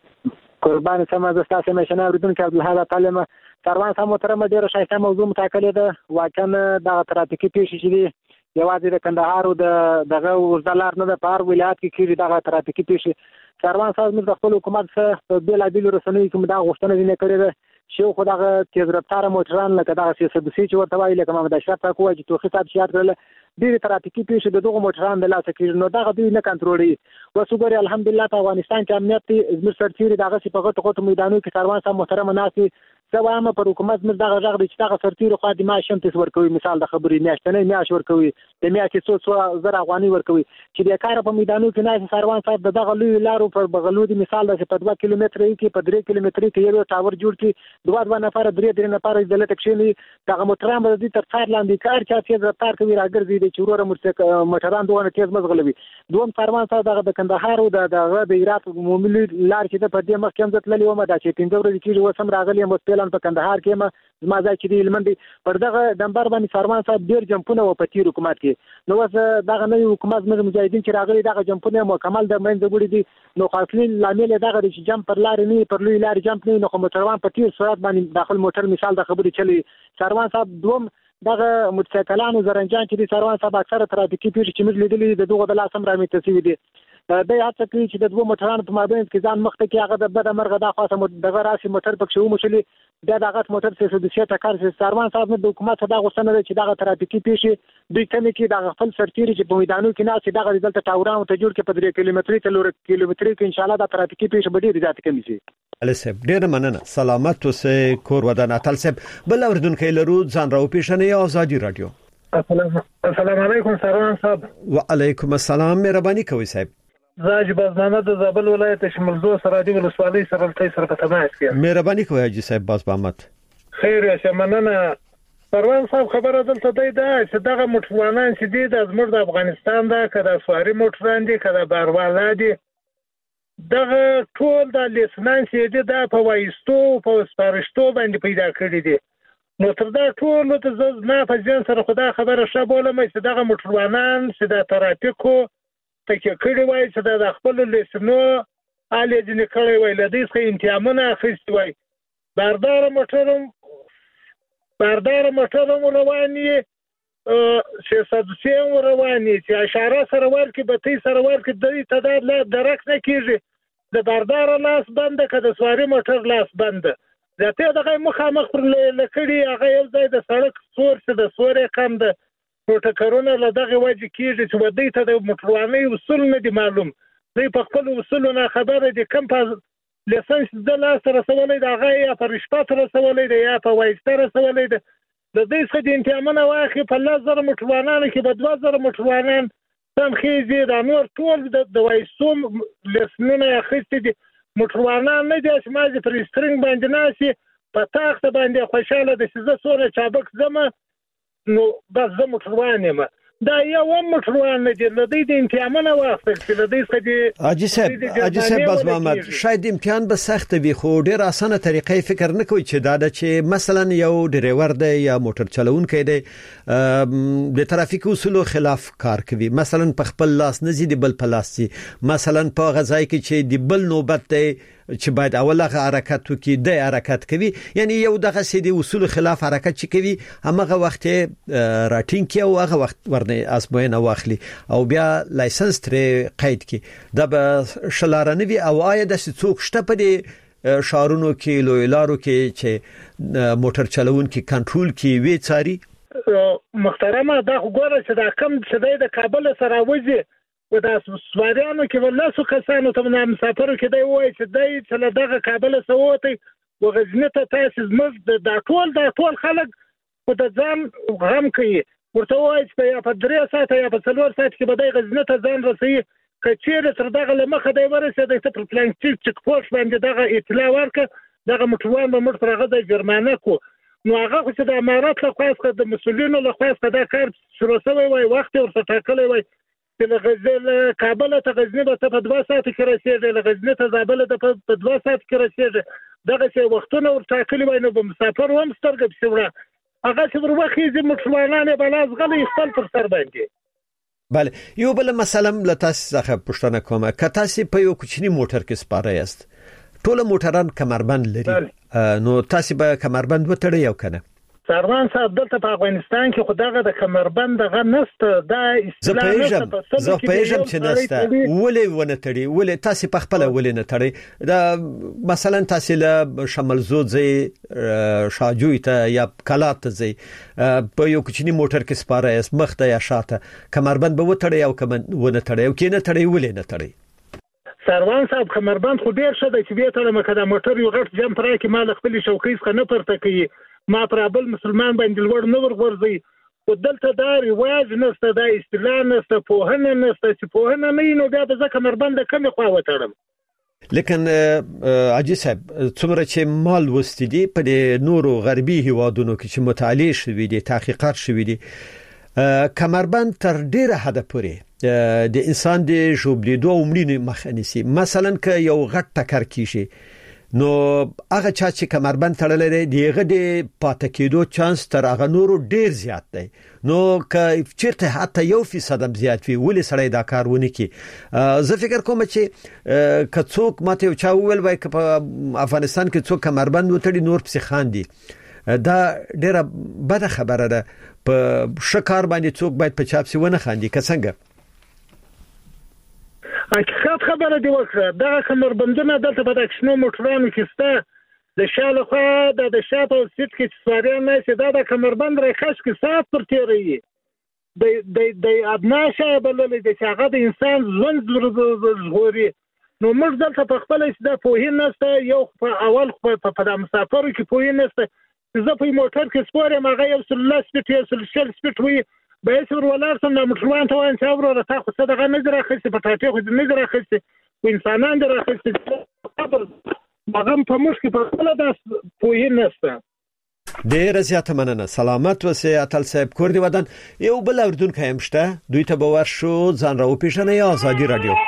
قربان سم د تاسو مشنه اوریدونکو عبدالحق تعالی سروان صاحب محترم ډیر شایسته موضوع متکلې ده واکنه د ترافیکي پیښې چې دی یوازې د کندهار او د دغه ورزلار نه د پار ولایت کې کیږي د ترافیکي پیښې سروان صاحب موږ د خپل حکومت سره بل عدل رسنۍ کوم دا غوښتنه نه کړې ده چې خو دغه تیز رفتار موټران لکه دغه سیاست چې ورته وایي لکه محمد اشرف تاکو چې توخي صاحب شیات کړل ډېر ترافیکي پیښې د دغه موټران د لاسه کېږي نو دغه دوی نه کنټرولوي وسوګوري الحمدلله په افغانستان کې امنیت زموږ سرتیري دغه په غټو غټو میدانونو کې سروان صاحب محترم ناسي سوامه پر حکومت مز دغه ژغ د چې دغه سرتیرو خو د ماشین تس ورکوي مثال د خبرې میاشتنې میاش ورکوي د میاشتې څو څو زر افغاني ورکوي چې د کار په میدانونو کې نه سروان صاحب دغه لوی لارو پر بغلو د مثال د په دوه کیلومتر کې په درې کیلومتر کې یو ټاور جوړ کی دوه دوه نفر درې درې نفر د لټ کښینی دغه موټران به د تر څار لاندې کار چا تیز رفتار کوي راګرځي د چورور موټران دوه تیز مزغلوي دوم سروان صاحب دغه د کندهار او دغه د عراق عمومي لار چې په دې مخ کې هم ځتللی و ما دا چې پنځه ورځې کې وسم راغلی مو پلان په کندهار کې ما زما ځای چې دی لمندي پر دغه دمبر باندې سروان صاحب ډیر جمپونه و په تیر حکومت کې نو وس دغه نوې حکومت موږ مجاهدین چې راغلي دغه جمپونه مکمل د منځ وګړي دي نو خاصلین لامل دغه چې جمپ پر لار نه پر لوی لار جمپ نه نو موټروان په تیر سرعت باندې داخل موټر مثال د خبرې چلی سروان صاحب دوم دغه موټرسایکلانو زرنجان چې سروان صاحب اکثره ترافیکي پیښې چې موږ لیدلې د دغه د لاسم رامي تسوي دي د هڅه کوي چې د دوه موټرانو په مابین کې ځان مخته کې هغه د بد مرغه د خاصه دغه راسي موټر پکې و مشلي د دغه موټر څه د سیټه کار چې سروان صاحب د حکومت دا غوښتنه ده چې دغه ترافیکي پیښې دوی کمی کې د خپل سرتیري چې په میدانونو کې نه چې دغه دلته ټاوران ته جوړ کې په درې کیلومتري ته لور کیلومتري کې ان شاء الله د ترافیکي پیښې به ډېر زیات کمی شي السب ډېر مننه سلامت اوسه کور ودان اتلسب بل اوردونکو لرو ځان راو پیښنه آزادي رادیو السلام علیکم سروان صاحب وعلیکم السلام مهرباني کوي صاحب زاج بازمانه د زابل ولایت شمالزو سره دی ولسوالۍ سره تل سره په تماس کې مهرباني کوي حاجی صاحب باز بامت خیر یا شمننه سروان صاحب خبره دلته دی دا چې دغه موټروانان چې دي د زموږ د افغانستان دا کده سواری موټران دي کده باروالا دي دغه ټول د لیسنس دي دا په وایستو په سپارښتو باندې پیدا کړی دي نو تر دا ټول ته نه په ځین سره خدا خبره شابهله مې چې دغه موټروانان چې د ترافیکو تکه کړي وای چې د خپل لیسنو علي جن کړي وای لدې څخه انتظامونه اخیستي وای باردار موټرم باردار موټرم رواني چې سدسیم رواني چې اشاره سره ورکی به تی سره ورکی د تعداد لا درک نه کیږي د باردار لاس بند کده سواری موټر لاس بند ځکه دغه مخامخ پر لکړي هغه یو ځای د سړک سورس د سورې کم ده پروتوکولونه له دغه وجه کېږي چې ودی ته د موټروانۍ اصول نه دي معلوم دوی په خپل اصولو نه خبره دي کوم په لیسنس د لاس رسولی د هغه یا په رشوت رسولی دی یا په وایسته رسولی دی د دې څخه د انتظامونه واخلي په لس زره موټروانانو کې به دوه زره موټروانان تمخیزي د نور ټول د وایسو لیسنونه اخیستي دي موټروانان نه دي چې مازې پر سټرینګ باندې ناسي په تاخته باندې خوشحاله دي چې زه څونه چابک ځمه نو بس زه موټروان یم دا یو موټروان نه دی لدی د امتحانونه واخته چې لدی څخه دی حاجی صاحب حاجی صاحب باز محمد شاید امتحان به سخت وي خو ډیر اسانه طریقې فکر نه کوي چې دا د چې مثلا یو ډرایور دی یا موټر چلوونکی دی د ترافیک اصولو خلاف کار کوي مثلا په خپل لاس نه زیدي بل په لاس سي مثلا په غځای کې چې دی بل نوبت دی چې باید اوله حرکت وکړي د حرکت کوي یعنی یو دغه سیدي اصول خلاف حرکت چې کوي هغه وخت راټینګ کې او هغه وخت ورنه اسبوعینه واخلي او بیا لایسنس تر قید کې د شلارنوي او آیا د څوک شته په دې شارونو کې لوی لارو کې چې موټر چلوونکي کنټرول کې وی چاري محترمه دا وګوره چې دا کم چې د کابل سره وځي و دا سواريانو کې ولاسو کسانو ته نه مسافرو کې دی وای چې دای چې دغه کابل سووتي و غزنه ته تاسو زموږ د ټول د ټول خلک په د ځان غم کوي ورته وای چې یا په درې ساعت یا په څلور ساعت کې به د غزنه ته ځان رسي کچېره تر دغه لمخه دی ورسېد چې په پلانټیک چک پوسټ باندې دغه اطلاع ورکړه دغه مټوان به موږ پرغه د جرمانه کو نو هغه چې د امارات له خوا د مسولینو له خوا دا کار شروع شوی وای وخت ورته ټاکلی وای چې غزل کابل ته غزنه به په دوه ساعت کې رسېږي له غزنه ته زابل ته په دوه ساعت کې رسېږي دغه چې وختونه ورته ټاکلی وای نو به مسافر هم سترګې بسوره هغه چې ورخیږي مټوانانه بلاز غلي خپل پر سر باندې بله یو بل مثلا لتاس څخه پښتنه کومه کتاسي په یو کوچنی موټر کې سپاره یاست ټول موټران کمربند لري نو تاسو به کمربند وتړئ یو کنه سروان صاحب دلته په افغانستان کې خدغه د کمربند غو نسته دا اسلام نسته زه پېژم چې نسته ولې ونه تړي ولې تاسو په خپل ولې نه تړي دا مثلا تاسو له شمال زوځي شاجوی ته یا کلات ته زی په یو کوچنی موټر کې سپاره اس مخته یا شاته کمربند به وتړي او کوم ونه تړي او کې نه تړي ولې نه تړي سروان صاحب کمربند خو ډیر شه د چې به تر مکه د موټر یو غټ جمپ راکې مال خپل شوکې څخه نه پرته کوي ما پرابل مسلمان باندې لوړ نه ورغورځي او دلته دا رواج نسته دا اصطلاح نسته په هنه نسته چې په هنه نه نو بیا د کمربند کمې خوا وتړم لیکن عجیب صاحب څومره چې مال وستدي په نورو غربي هیوادونو کې چې مطالعه شوي دي تحقیقات شوي دي کمربند تر ډیره حد پورې د انسان د ژوبلیدو عمرینه مخنیسي مثلا که یو غټ ټکر کیږي نو هغه چا چې کمربند تړلې دی دیغه د پاتې کېدو چانس تر هغه نورو ډیر زیات دی نو که چیرته حتی یو فیصد هم زیات وي ولې سړی دا کار ونه کی زه فکر کوم چې که څوک ماته چا وویل وای که په افغانستان کې څوک کمربند وتړي نور پسې خاندي دا ډیره بده خبره ده په شکار باندې څوک باید په چاپسي ونه خاندي که څنګه حقیقت خبره دی وکړه دا کمربندونه دلته په دښنو موټرانو کې سته د شاله خو د شاته سیټ کې سواريان نه سي دا د کمربند راخښ کې سات پر تیری د د د ادناشه بللې د هغه د انسان ژوند زغوري نو موږ دلته په خپل اسدا په هین نسته یو په اول په په مسافرو کې په هین نسته زه په موټر کې سپورې ماغه یو سل سپیټ یو سل شل سپیټ وي به څور ولر سم د مټروان ته وان چې ورو راته خو څه دغه نظر اخیسته په ټاټه خو د نظر اخیسته و انسانان در اخیسته هغه په مشکل په خپل داس پوهی نسته ډیر زیاته مننه سلامت وسه اتل صاحب کوردی ودان یو بل اردن کایمشته دوی ته باور شو ځان راو پیژنې آزادی رادیو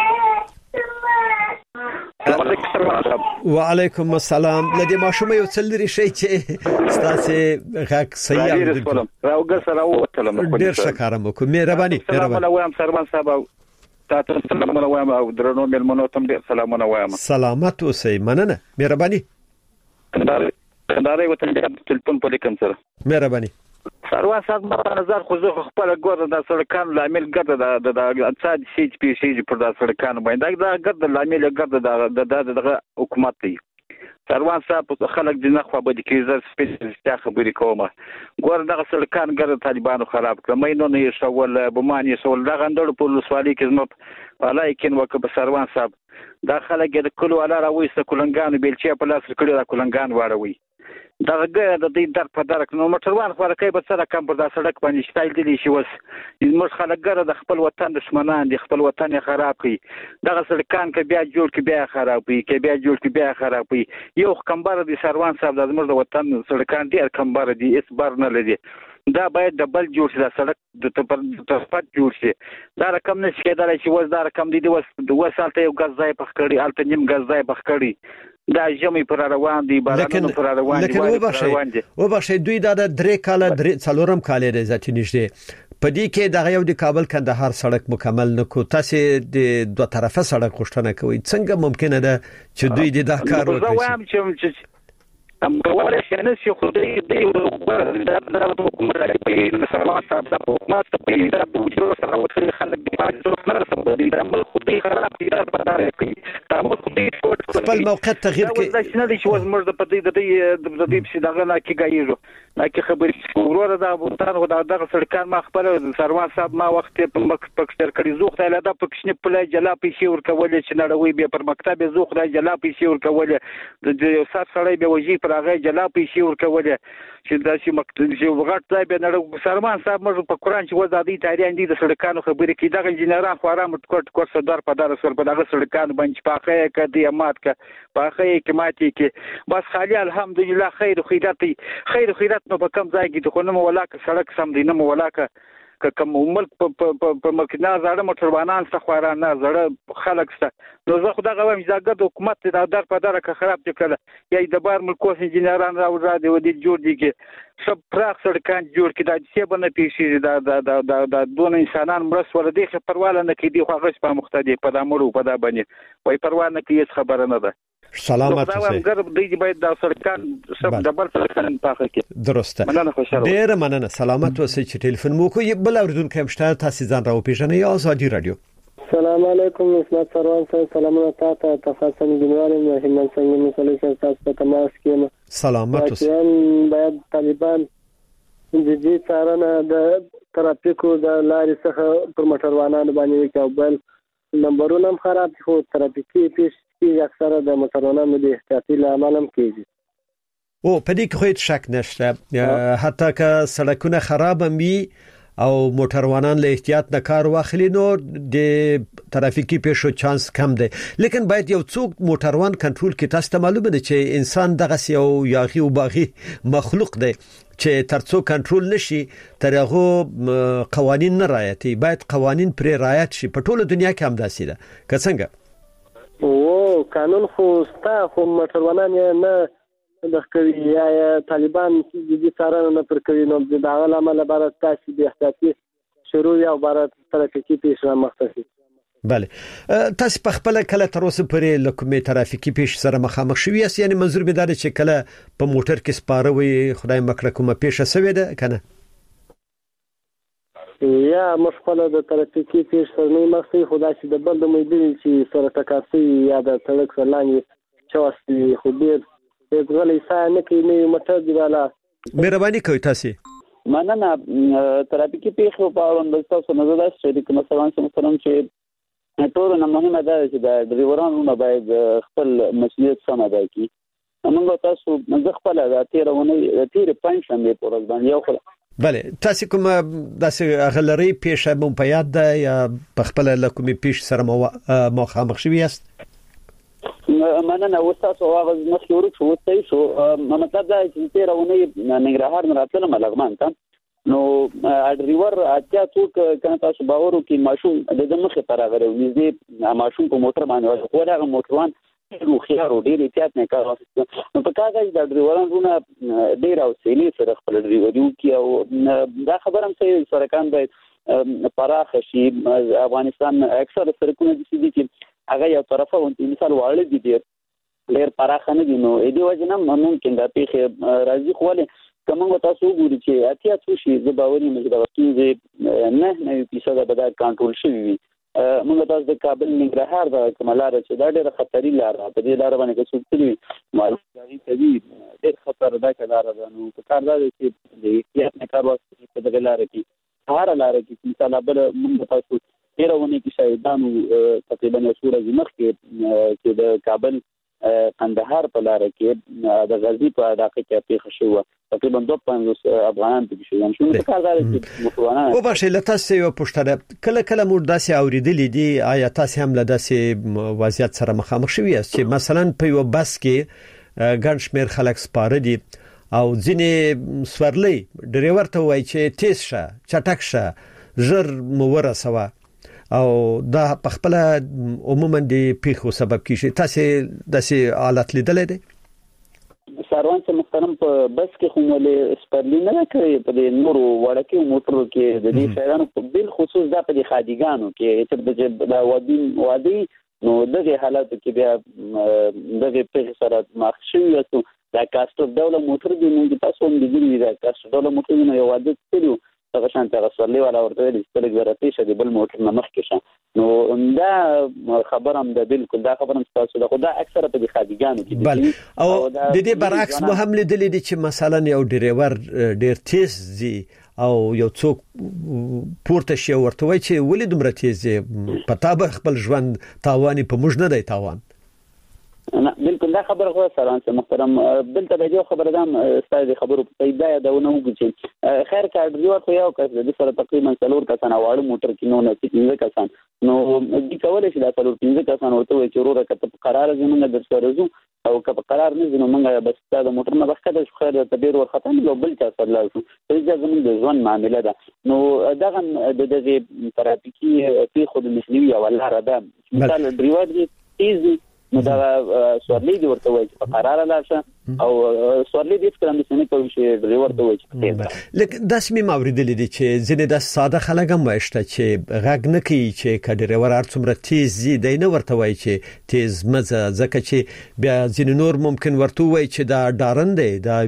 وعلیکم السلام لدی ماشومه یو څل لري شي چې ستاسو غږ صحیح اورید راوګه سره وتلم ډیر شکرم کوم مهرباني مهرباني وایم سروان صاحب تاسو سلامونه وایم او درنو ملمنو تم ډیر سلامونه وایم سلامت اوسئ مننه مهرباني کنداري وطن د ټلیفون په لیکم سره مهرباني سروان صاحب په نظر خو زه خپل ګور د سړکان لامل ګرځه د د اقتصاد سي پی سي پر د سړکان باندې دا ګرځه لامل ګرځه د د حکومت دی سروان صاحب خلک د نخوا به د کیزر سپیشلیسټ خبرې کومه ګور د سړکان ګرځه طالبانو خراب کړ مې نه شول بمانی شول دا غندړ په لسوالي کې زموږ ولایکن وک سروان صاحب دا خلک د کلو ولا راوي سکولنګان بیلچې په لاس کړي دا کولنګان واړوي دا غږ د دې در په درک نو موټروان خو راکې په سره کم پر دا سړک باندې شتایل دي شي وس موږ خلک ګره د خپل وطن دشمنان دي خپل وطن خراب کړي دا سړکان کې بیا جوړ کې بیا خراب کړي کې بیا جوړ کې بیا خراب کړي یو کمبر دي سروان صاحب د موږ وطن سړکان دي کمبر دي اس بار نه لدی دا باید ډبل جوړ شي دا سړک د ترپټ جوړ شي دا رقم نشي کېدای چې وس دا رقم دي وس وسالته یو غز ځای پخ کړي الته نیم غز ځای پخ کړي دا جمعي پر روان دي بارانونو پر روان دي لکه وبخښي دوی دا د درې کاله درې څلورم کال لري ځکه نشته په دې کې د یو د کابل کندهار سړک مکمل نکو تاسو د دوه طرفه سړک غوښتنه کوي څنګه ممکنه ده چې دوی د دا کار وکړي هم کولای شي نه شي خو دې دې د حکومت په سروان صاحب د حکومت په د بوجو سره وتل خلک د پاجو نه سمبدي د عمل خو دې خراب دي په دار کې تاسو خو دې خپل موقعیت تغییر کوي دا شنه دي چې وز مرده په دې د دې د دې په دغه نه کې گایو نه کې خبرې ورور دا بوتان غو دغه سړکان ما خپل سروان صاحب ما وخت په پکستر کړي زو خدای له دا پکښنه په جلا پیسې ورکول چې نړوي به پر مکتب زو خدای جلا پیسې ورکول د یو سات سړی به وجي پر هغه جلا پیسې ورکول چې دا چې مکتب چې وغټ ځای به نړو سروان صاحب موږ په قران چې وزادي تاریخ دي د سړکانو خبرې کې دغه انجنیران خو آرام کوټ کوټ صدر په دار سر په دغه سړکانو باندې پاخه کدي امات کا پاخه کې ماتي کې بس خالي الحمدلله خیر خیرات خیر خیرات نو په کم ځای کې خو نه مولاک سړک سم دي نه مولاک که کوم ملک په مکنا زړه موټروانان څخه خورا نه زړه خلک څخه نو زه خدای غواړم چې دغه حکومت د دغه په دره کې خراب کړل یا د بار ملک اوس انجنیران راو را دی ودی جوړ دي کې سب پراخ سړکان جوړ کړي د څه بنه پیشي د د د دون انسانان مرس ور دي خبر پرواله نه کړي خو هغه په مختدي په دامړو په دا باندې وای پروا نه کوي خبره نه ده سلامت اوسئ دا غرب دی باید د سرکان سب ډبل سرکان پاخه کې درسته مننه خوشاله ډیر مننه سلامت اوسئ چې ټلیفون مو کوی بل اوردونکو مشته تاسو ځان راو پیژنئ یا ازادي رادیو السلام علیکم اسمت سروان صاحب سلامونه تاسو ته تفاصیل جنواري مهمن څنګه مسلې تاسو په تماس کې سلامت اوسئ باید طالبان د دې څارنه د ترافیکو د لارې څخه پر موټروانانو باندې کوبل نمبرونه هم خراب دي خو ترافیکي پیش کې اکثره د موټروانانو د احتیاطي عمل هم کیږي او په دې کې هیڅ شک نشته حتی که سړکونه خراب هم وي او موټروانان له احتیاط نه کار واخلي نو د ترافیکي پیښو چانس کم دی لیکن باید یو څوک موټروان کنټرول کړي تاسو ته معلومه ده چې انسان دغه یو یاغي او باغي مخلوق دی چې ترڅو کنټرول نشي ترغه قوانين نه رعایتي باید قوانين پر رعایت شي په ټوله دنیا کې هم داسې ده که څنګه او قانون خو ستا خو موټروانان نه د کوي یا طالبان د دې څارنه نه پر کوي نو د هغه عمل عبارت تاسو د احتیاطي شروع یا عبارت ترافیکي پیښه مختصي بله تاسو په خپل کله تر اوسه پرې لکه ترافیکي پیښه سره مخامخ شوی یاست یعنی منظور به دا چې کله په موټر کې سپاره وي خدای مکړه کومه پیښه سوي ده کنه یا مشغله د ترافیکي پیښ سره نه مخکې خدا چې د بل د مېدل چې سره تکاسي یا د سړک سرلانې چوستي خو ډیر غلې سا نه کوي نه مټر دی والا مهرباني کوي تاسو مننه ترافیکي پیښ په اړه د تاسو نظر ده چې کوم سلام سم چې ټول نه مهمه ده چې د ډرایورانو باید خپل مسؤلیت سم ادا کړي موږ تاسو زه خپل د تیرونه تیر پنځه شنبه پر ورځ باندې یو خل بله تاسو کوم داسې غلري پیښه مو په یاد ده یا په خپل لکومي پیښ سره مخامخ شوی یاست مننه وستاسو هغه مخکې ورک شو وستای شو مطلب دا چې تیرونه ننګرهار نه راتلم لغمان ته نو ډرایور اتیا څوک کنه تاسو باور وکي ماشوم د مخه پر غره نږدې ماشوم په موټر باندې خو هغه موټروان نو خيار ډیر احتیاط نه کار واسطه نو په کاغذ د ډرایورانو ډیر او سیلی سره خپل ډرایوري کوي او دا خبره هم صحیح سرکان باید پراخ شي افغانستان اکثر سرکونه دي چې هغه یو طرفه ونتي مثال واړه دي ډیر پراخ نه دي نو اې دی وجنه ممکن دا پیخه راځي خو له کومه تاسو وګورئ چې اتیا څو شي زباوري مې دا وکیږي نه نه پیسه دا به کنټرول شي موږ تاسو د کابل ننګرهار د کوملار چې دا ډېر خطرې لار په دې لار باندې کې څوک تلوي معلوماتي کوي ډېر خطر ده کلار ده نو په کار ده چې د احتیاط نه کار واسطه په دغه لار کې هر لار کې مثال بل موږ تاسو ډېرونه کې شاهدانو تقریبا یو ورځ مخکې چې د کابل قندهار په لار کې د غزنی په علاقه کې پیښه شوه تقریبا دوه پنځوس افغانان پکې شوي شو په کار ده چې مخوانه او باشه لته یو پښتنه کله کله مور داسې اوریدلې دي آیا تاسو هم له داسې وضعیت سره مخامخ شوي یاست چې مثلا په یو بس کې ګڼ شمېر خلک سپاره دي او ځینې سورلي ډرایور ته وایي چې تیز شه چټک شه ژر مو ورسوه او دا په خپل عموما د پیښو سبب کیږي تاسو داسې حالت لیدلې دي سروان څخه محترم په بس کې کوم ولې سپرلی نه کوي په دې نورو وړکیو موټرو کې د دې شایانو په بل خصوص د په خادیګانو کې چې د وادي وادي نو دغه حالت کې بیا دغه په سره مخ شوی یو دا کاستر ډول موټر دی موږ تاسو هم دګری دا کاستر ډول موټر نه یو عادت کړو هغه شانته غسلې ولا ورته دې ستلګ ورته شه دی بل موټر نه مخکې شه نو دا خبرم ده بالکل دا خبرم تاسو دا خدا اکثره په خادګانو کې بل او د دې برعکس مو هم لیدل دي چې مثلا یو ډرایور ډیر تیز دی او یو څوک پورته شي ورته وای چې ولې دومره تیز دی پتا به خپل ژوند تاواني په موږ نه دی تاوان نه بالکل دا خبره خو سره محترم بل ته یو خبره دام ستاسو خبرو په پیدا دا نه وګورئ خیر کار دی ورته یو کس د سره تقریبا څلور کسان واړو موټر کې نو نه پینځه کسان نو د کولای شي دا څلور پینځه کسان ورته وي چې وروره کته قرار زمونږ د سره زو او که قرار نه زنه مونږه بس دا موټر نه بخښه د خیر ته ډیر ور ختم لو بل چا سره لاسو دا زمونږ د ځوان معاملې ده نو دغه د دې ترافیکي په خود مسلوي او الله را ده مثال ډریور دی تیز نو دا سورلی دی ورته وایي چې قرار لاشه او سورلی دی څنګه مسنه کوي چې ډریور ته وایي چې لکه داس می موریدل دي چې ځنه د ساده خلک هم واشته چې غږ نه کوي چې ک ډریور ارڅومره تیز دی نه ورته وایي چې تیز مزه ځکه چې بیا ځنه نور ممکن ورته وایي چې دا ډارند دی دا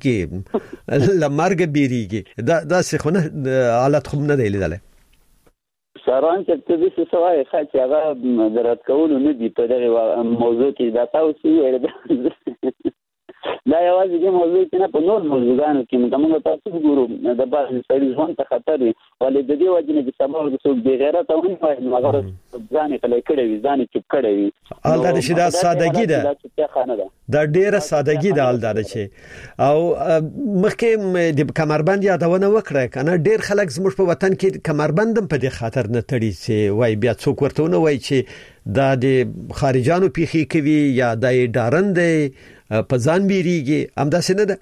ویریږي لمرګ بیریږي دا داسې خو نه حالت خو نه دی لیدل ساران چې د دې سوای خاطر هغه درات کول نه دی په دغه موضوع کې دا تاسو ویل دا یوازې د موضوع کې نه په نور موضوعانو کې موږ تاسو ګورو د بعض سړي ژوند ته خطر وي ولې د دې وجه نه چې سبا د څوک بې غیرت او نه هغه ځان کله کړی وي ځان کې کړی وي الدا د شدا سادهګي ده دا ډیره سادهګي ده الدا چې او مخکې د کمربند یادونه وکړه کنه ډیر خلک زموږ په وطن کې کمربندم په دې خاطر نه تړي چې وای بیا څوک ورته نه وای چې دا د خارجانو پیخي کوي یا د ډارندې په ځان بیریږي همداسې نه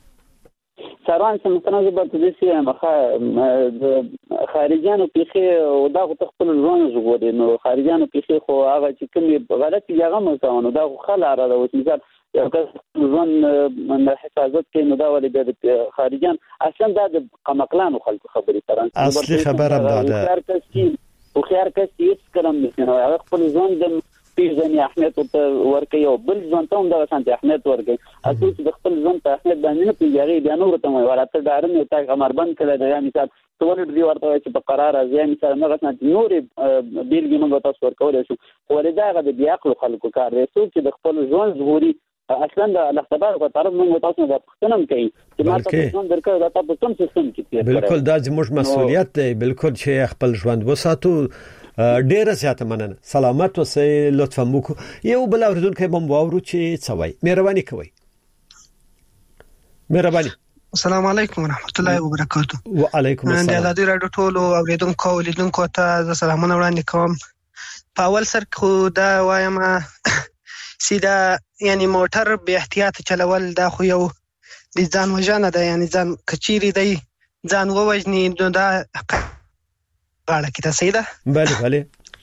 ده سروان سم تنازل به د دې مخه د خارجانو پیخي او دا خپل ځوان زغوري نو خارجانو پیخي خو هغه چې کوم غلطي هغه مزونه دا خو لاره ده او مثال یو کس ځوان د حفاظت کې نو دا ولې د خارجان اصلا دا د قمقلانو خلکو خبري تران اصلي خبره ده او خيار کس هیڅ کلم نه هغه خپل ځوان د پیژنې اهمیت ورکوي او بل ځوان ته هم دا شانتي اهمیت ورکوي اته چې د خپل ځوان ته اهمیت باندې نه پیږي بیا نور ته وایي ورته دارن یو تاګ کمربند کړی دا مثال ټول دی ورته چې په قرار ازیا مثال نه غوښنه نور بیلګې موږ تاسو ورکول شو ولې دا د بیا خپل خلکو کار دی چې د خپل ځوان ظهوري اصلا د الله تبارک وتعالى موږ تاسو د پښتنم کوي چې ما تاسو څنګه درکړه دا تاسو کوم سیستم کې بالکل دا زموږ مسؤلیت دی بالکل چې خپل ژوند وساتو ډیره زیاته مننه سلامت اوسئ لطفا موږ یو بل اوریدونکو هم واورو چې څوي مهرباني کوئ مهرباني السلام علیکم ورحمت الله وبرکاته وعلیکم السلام د ازادي رادیو ټولو اوریدونکو لیدونکو ته سلامونه وړاندې کوم په اول سر خو دا وایم سیدا یعنی موټر به احتیاط چلول دا خو یو د ځان وژنه ده یعنی ځان کچيري دی ځان ووجني دا غاړه کې ته سیده بله بله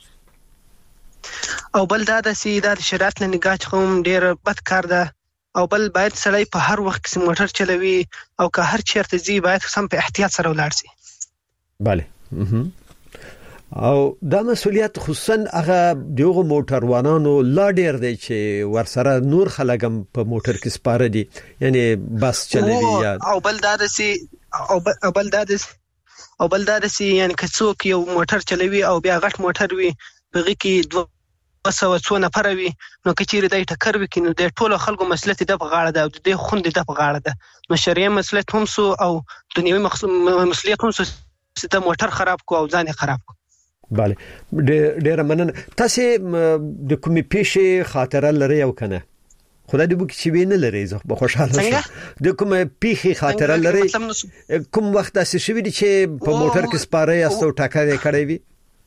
او بل دا د سیدا د شرایط نه نگاه کوم ډیر بد کار ده او بل باید سړی په هر وخت کې موټر چلوي او که هر چیرته ځي باید سم په احتیاط سره ولاړ شي بله او دا مسؤلیت خصوصا هغه دغه موټروانانو لا ډیر دی چې ورسره نور خلګم په موټر کې سپاره دي یعنی بس چلوي یا او بل دا د سی او بل دا د او بل دا د سي یعنی که څوک یو موټر چلوي او بیا غټ موټر وي بغي کې دوه سوه څو نفر وي نو کچېری دای ټکر وکړي نو د ټولو خلکو مسؤلیت د په غاړه ده د خوند د په غاړه ده نو شریعه مسؤلیت هم سو او دنیوي مسؤلیت هم سو چې موټر خراب کو او ځان خراب کو bale ډېر مننه تاسو د کومې پیښې خاطره لري او کنه خدای دې وکړي چې وینه لري زه به خوشاله شم د کومې پیښې خاطره لري کوم وخت تاسو شوی دي چې په موټر کې سپاره یاستو ټاکر کړی وي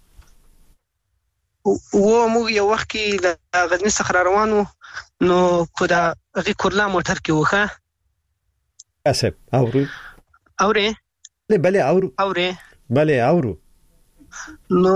و موږ یو وخت کې د غزنی څخه روانو نو په دا غي کورلا موټر کې وخه اسف اورو اوري نه بله اورو اوري بله اورو نو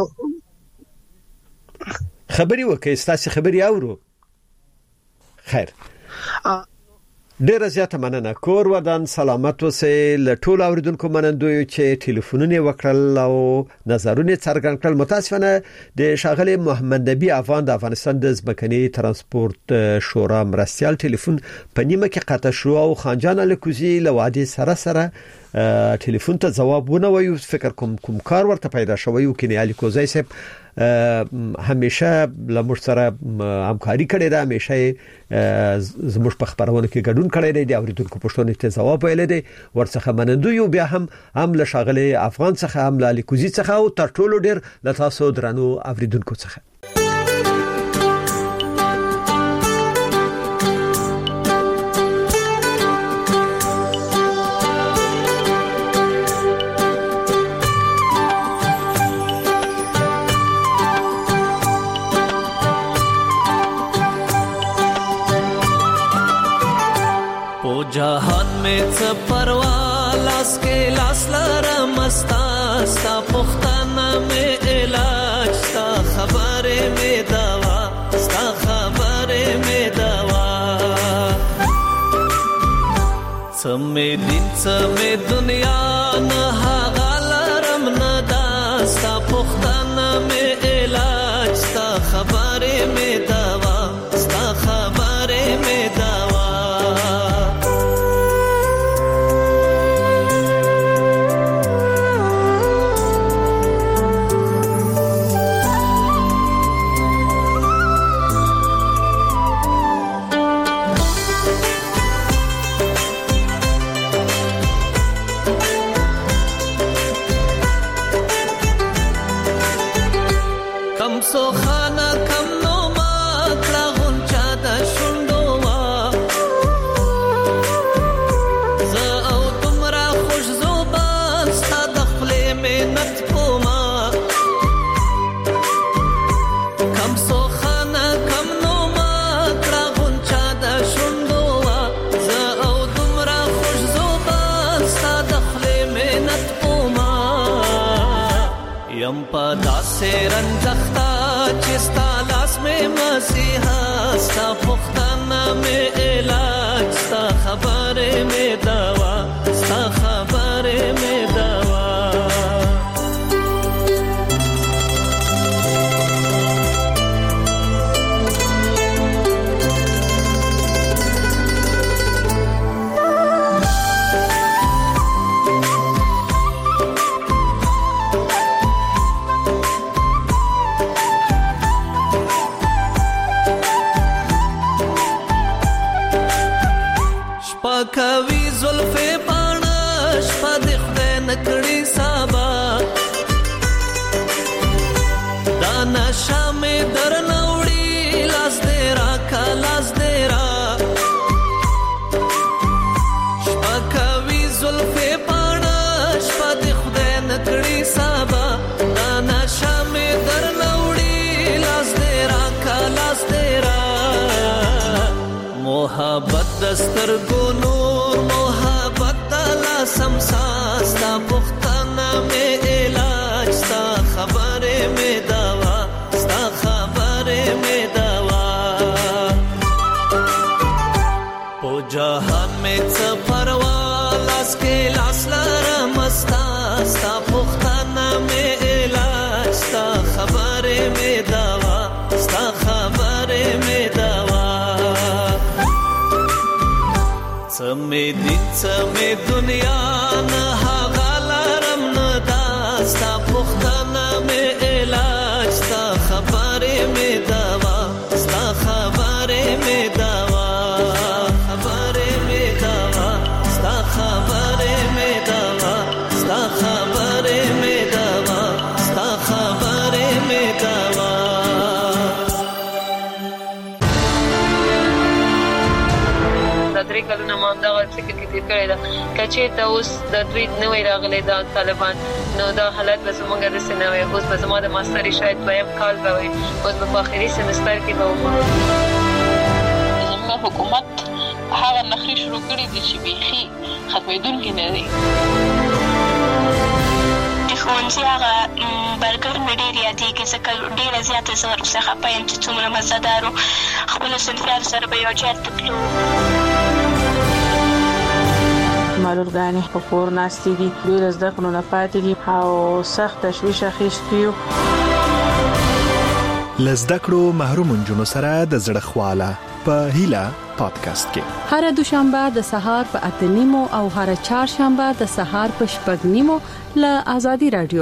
خبري وکي ستاسو خبري اورو خیر ډیره زیاته مننه. کور ودان سلامت اوسئ. له ټولو اوریدونکو منندوی چې ټلیفونونه وکړل او نظرونه څرګند کړل. متاسفانه د شاغلي محمد نبی افغان د افغانستان د ځمکني ترانسپورت شورا مرستيال ټلیفون په نیمه کې قطع شو او خانجان الکوزي له وادي سره سره ټلیفون ته جواب ونه وایو. فکر کوم کوم کار ورته پیدا شوی او کینی الکوزي صاحب همیشه لمر سره همکاري کړې ده، همیشه زموږ په خبرونه کې ګډون کړی دی. د اوریدونکو پوښتنې ته جواب ویل دی، ورڅخه منندوی او بیا هم هم له شاغلي افغان څخه هم له الکوزي څخه او تر ټولو ډیر له تاسو درنو اوریدونکو څخه. जहान में च परवा लास के लास लरा मस्ता सा पुख्ताना में इलाज सा खबरे में दवा सा खबरे में दवा समे दिन समे दुनिया न हागलरम न दा सा पुख्ताना में इलाज सा खबरे में दवा सा खबरे में दवा सो खाना कम नो मात्रा गुंचा दा शुंडोवा ज़ाओ तुमरा खुश ज़ुबान सा दखले में नत कोमा कम सो खाना कम नो मात्रा गुंचा दा शुंडोवा ज़ाओ तुमरा खुश ज़ुबान सा दखले में नत कोमा यम पदा से रंजख्ता चिस्ता लास में मसीहा सा पुख्ताना में इलाज सा खबरे में दवा सा खबरे में दवा کاوی زلفے پانش پدخ دے نکڑی سابا دانا شام در نوڑی لاس دیرا کا لاس دیرا شپا کاوی زلفے پانش پدخ دے نکڑی سابا دانا شام در نوڑی لاس دیرا کا لاس دیرا محبت دستر کو نور محبت دلا سمساس تا پختانا میں علاج تا خبرے میں دوا تا خبرے میں دوا پو جہان میں چپروا لاس کے لاس لارا مستاس تا پختانا میں علاج تا خبرے میں دوا تا خبرے میں دوا سمے دن سمے دنیا نہ غالرم نہ داستا پختانا میں علاج تا خبرے میں دوا تا خبرے میں دوا خبرے میں دوا تا خبرے میں دوا تا خبرے میں دوا تا خبرے میں دوا درې کلونه ما دغه فکر کې تیر کړی دا کچې ته اوس د دوی نوې راغلي دا طالبان نو دا حالت به زموږ د سنوي اوس به زموږ د ماستري شاید دویم کال به وي اوس په اخري سمستر کې به وم زموږ حکومت هغه نخري شروع کړی دي چې بيخي ختمېدونکي نه دي ښوونځي هغه برګر مې ډېر یادېږي ځکه ډېره زیاته زه ورڅخه خفه یم چې څومره مزهدار و خپلو صنفیانو سره به یو ځای ته تلو مالورګانې په کور ناستې دي دوی زده کړو نه پاتې دي او سخت تشویش اخیستیو لزدکړو محروم جنو سره د زړه خواله په هیله پادکاسټ کې هر دوشنبه د سهار په اته نیمو او هر چهارشنبه د سهار په شپږ نیمو ل آزادي رادیو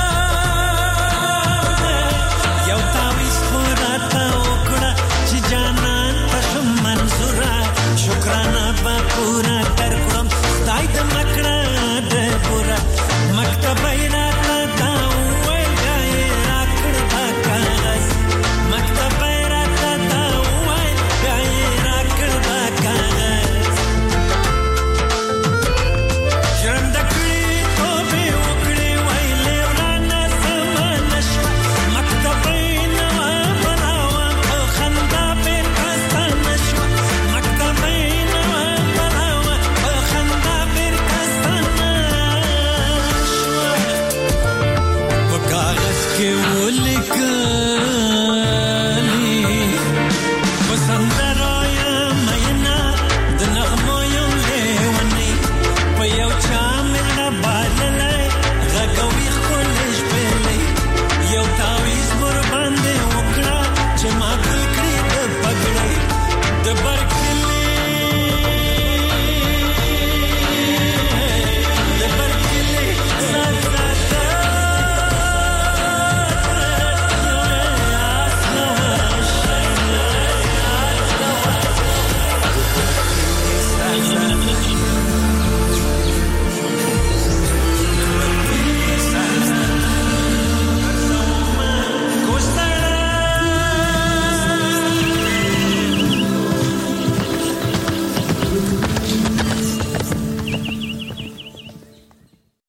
جان کې ولیکل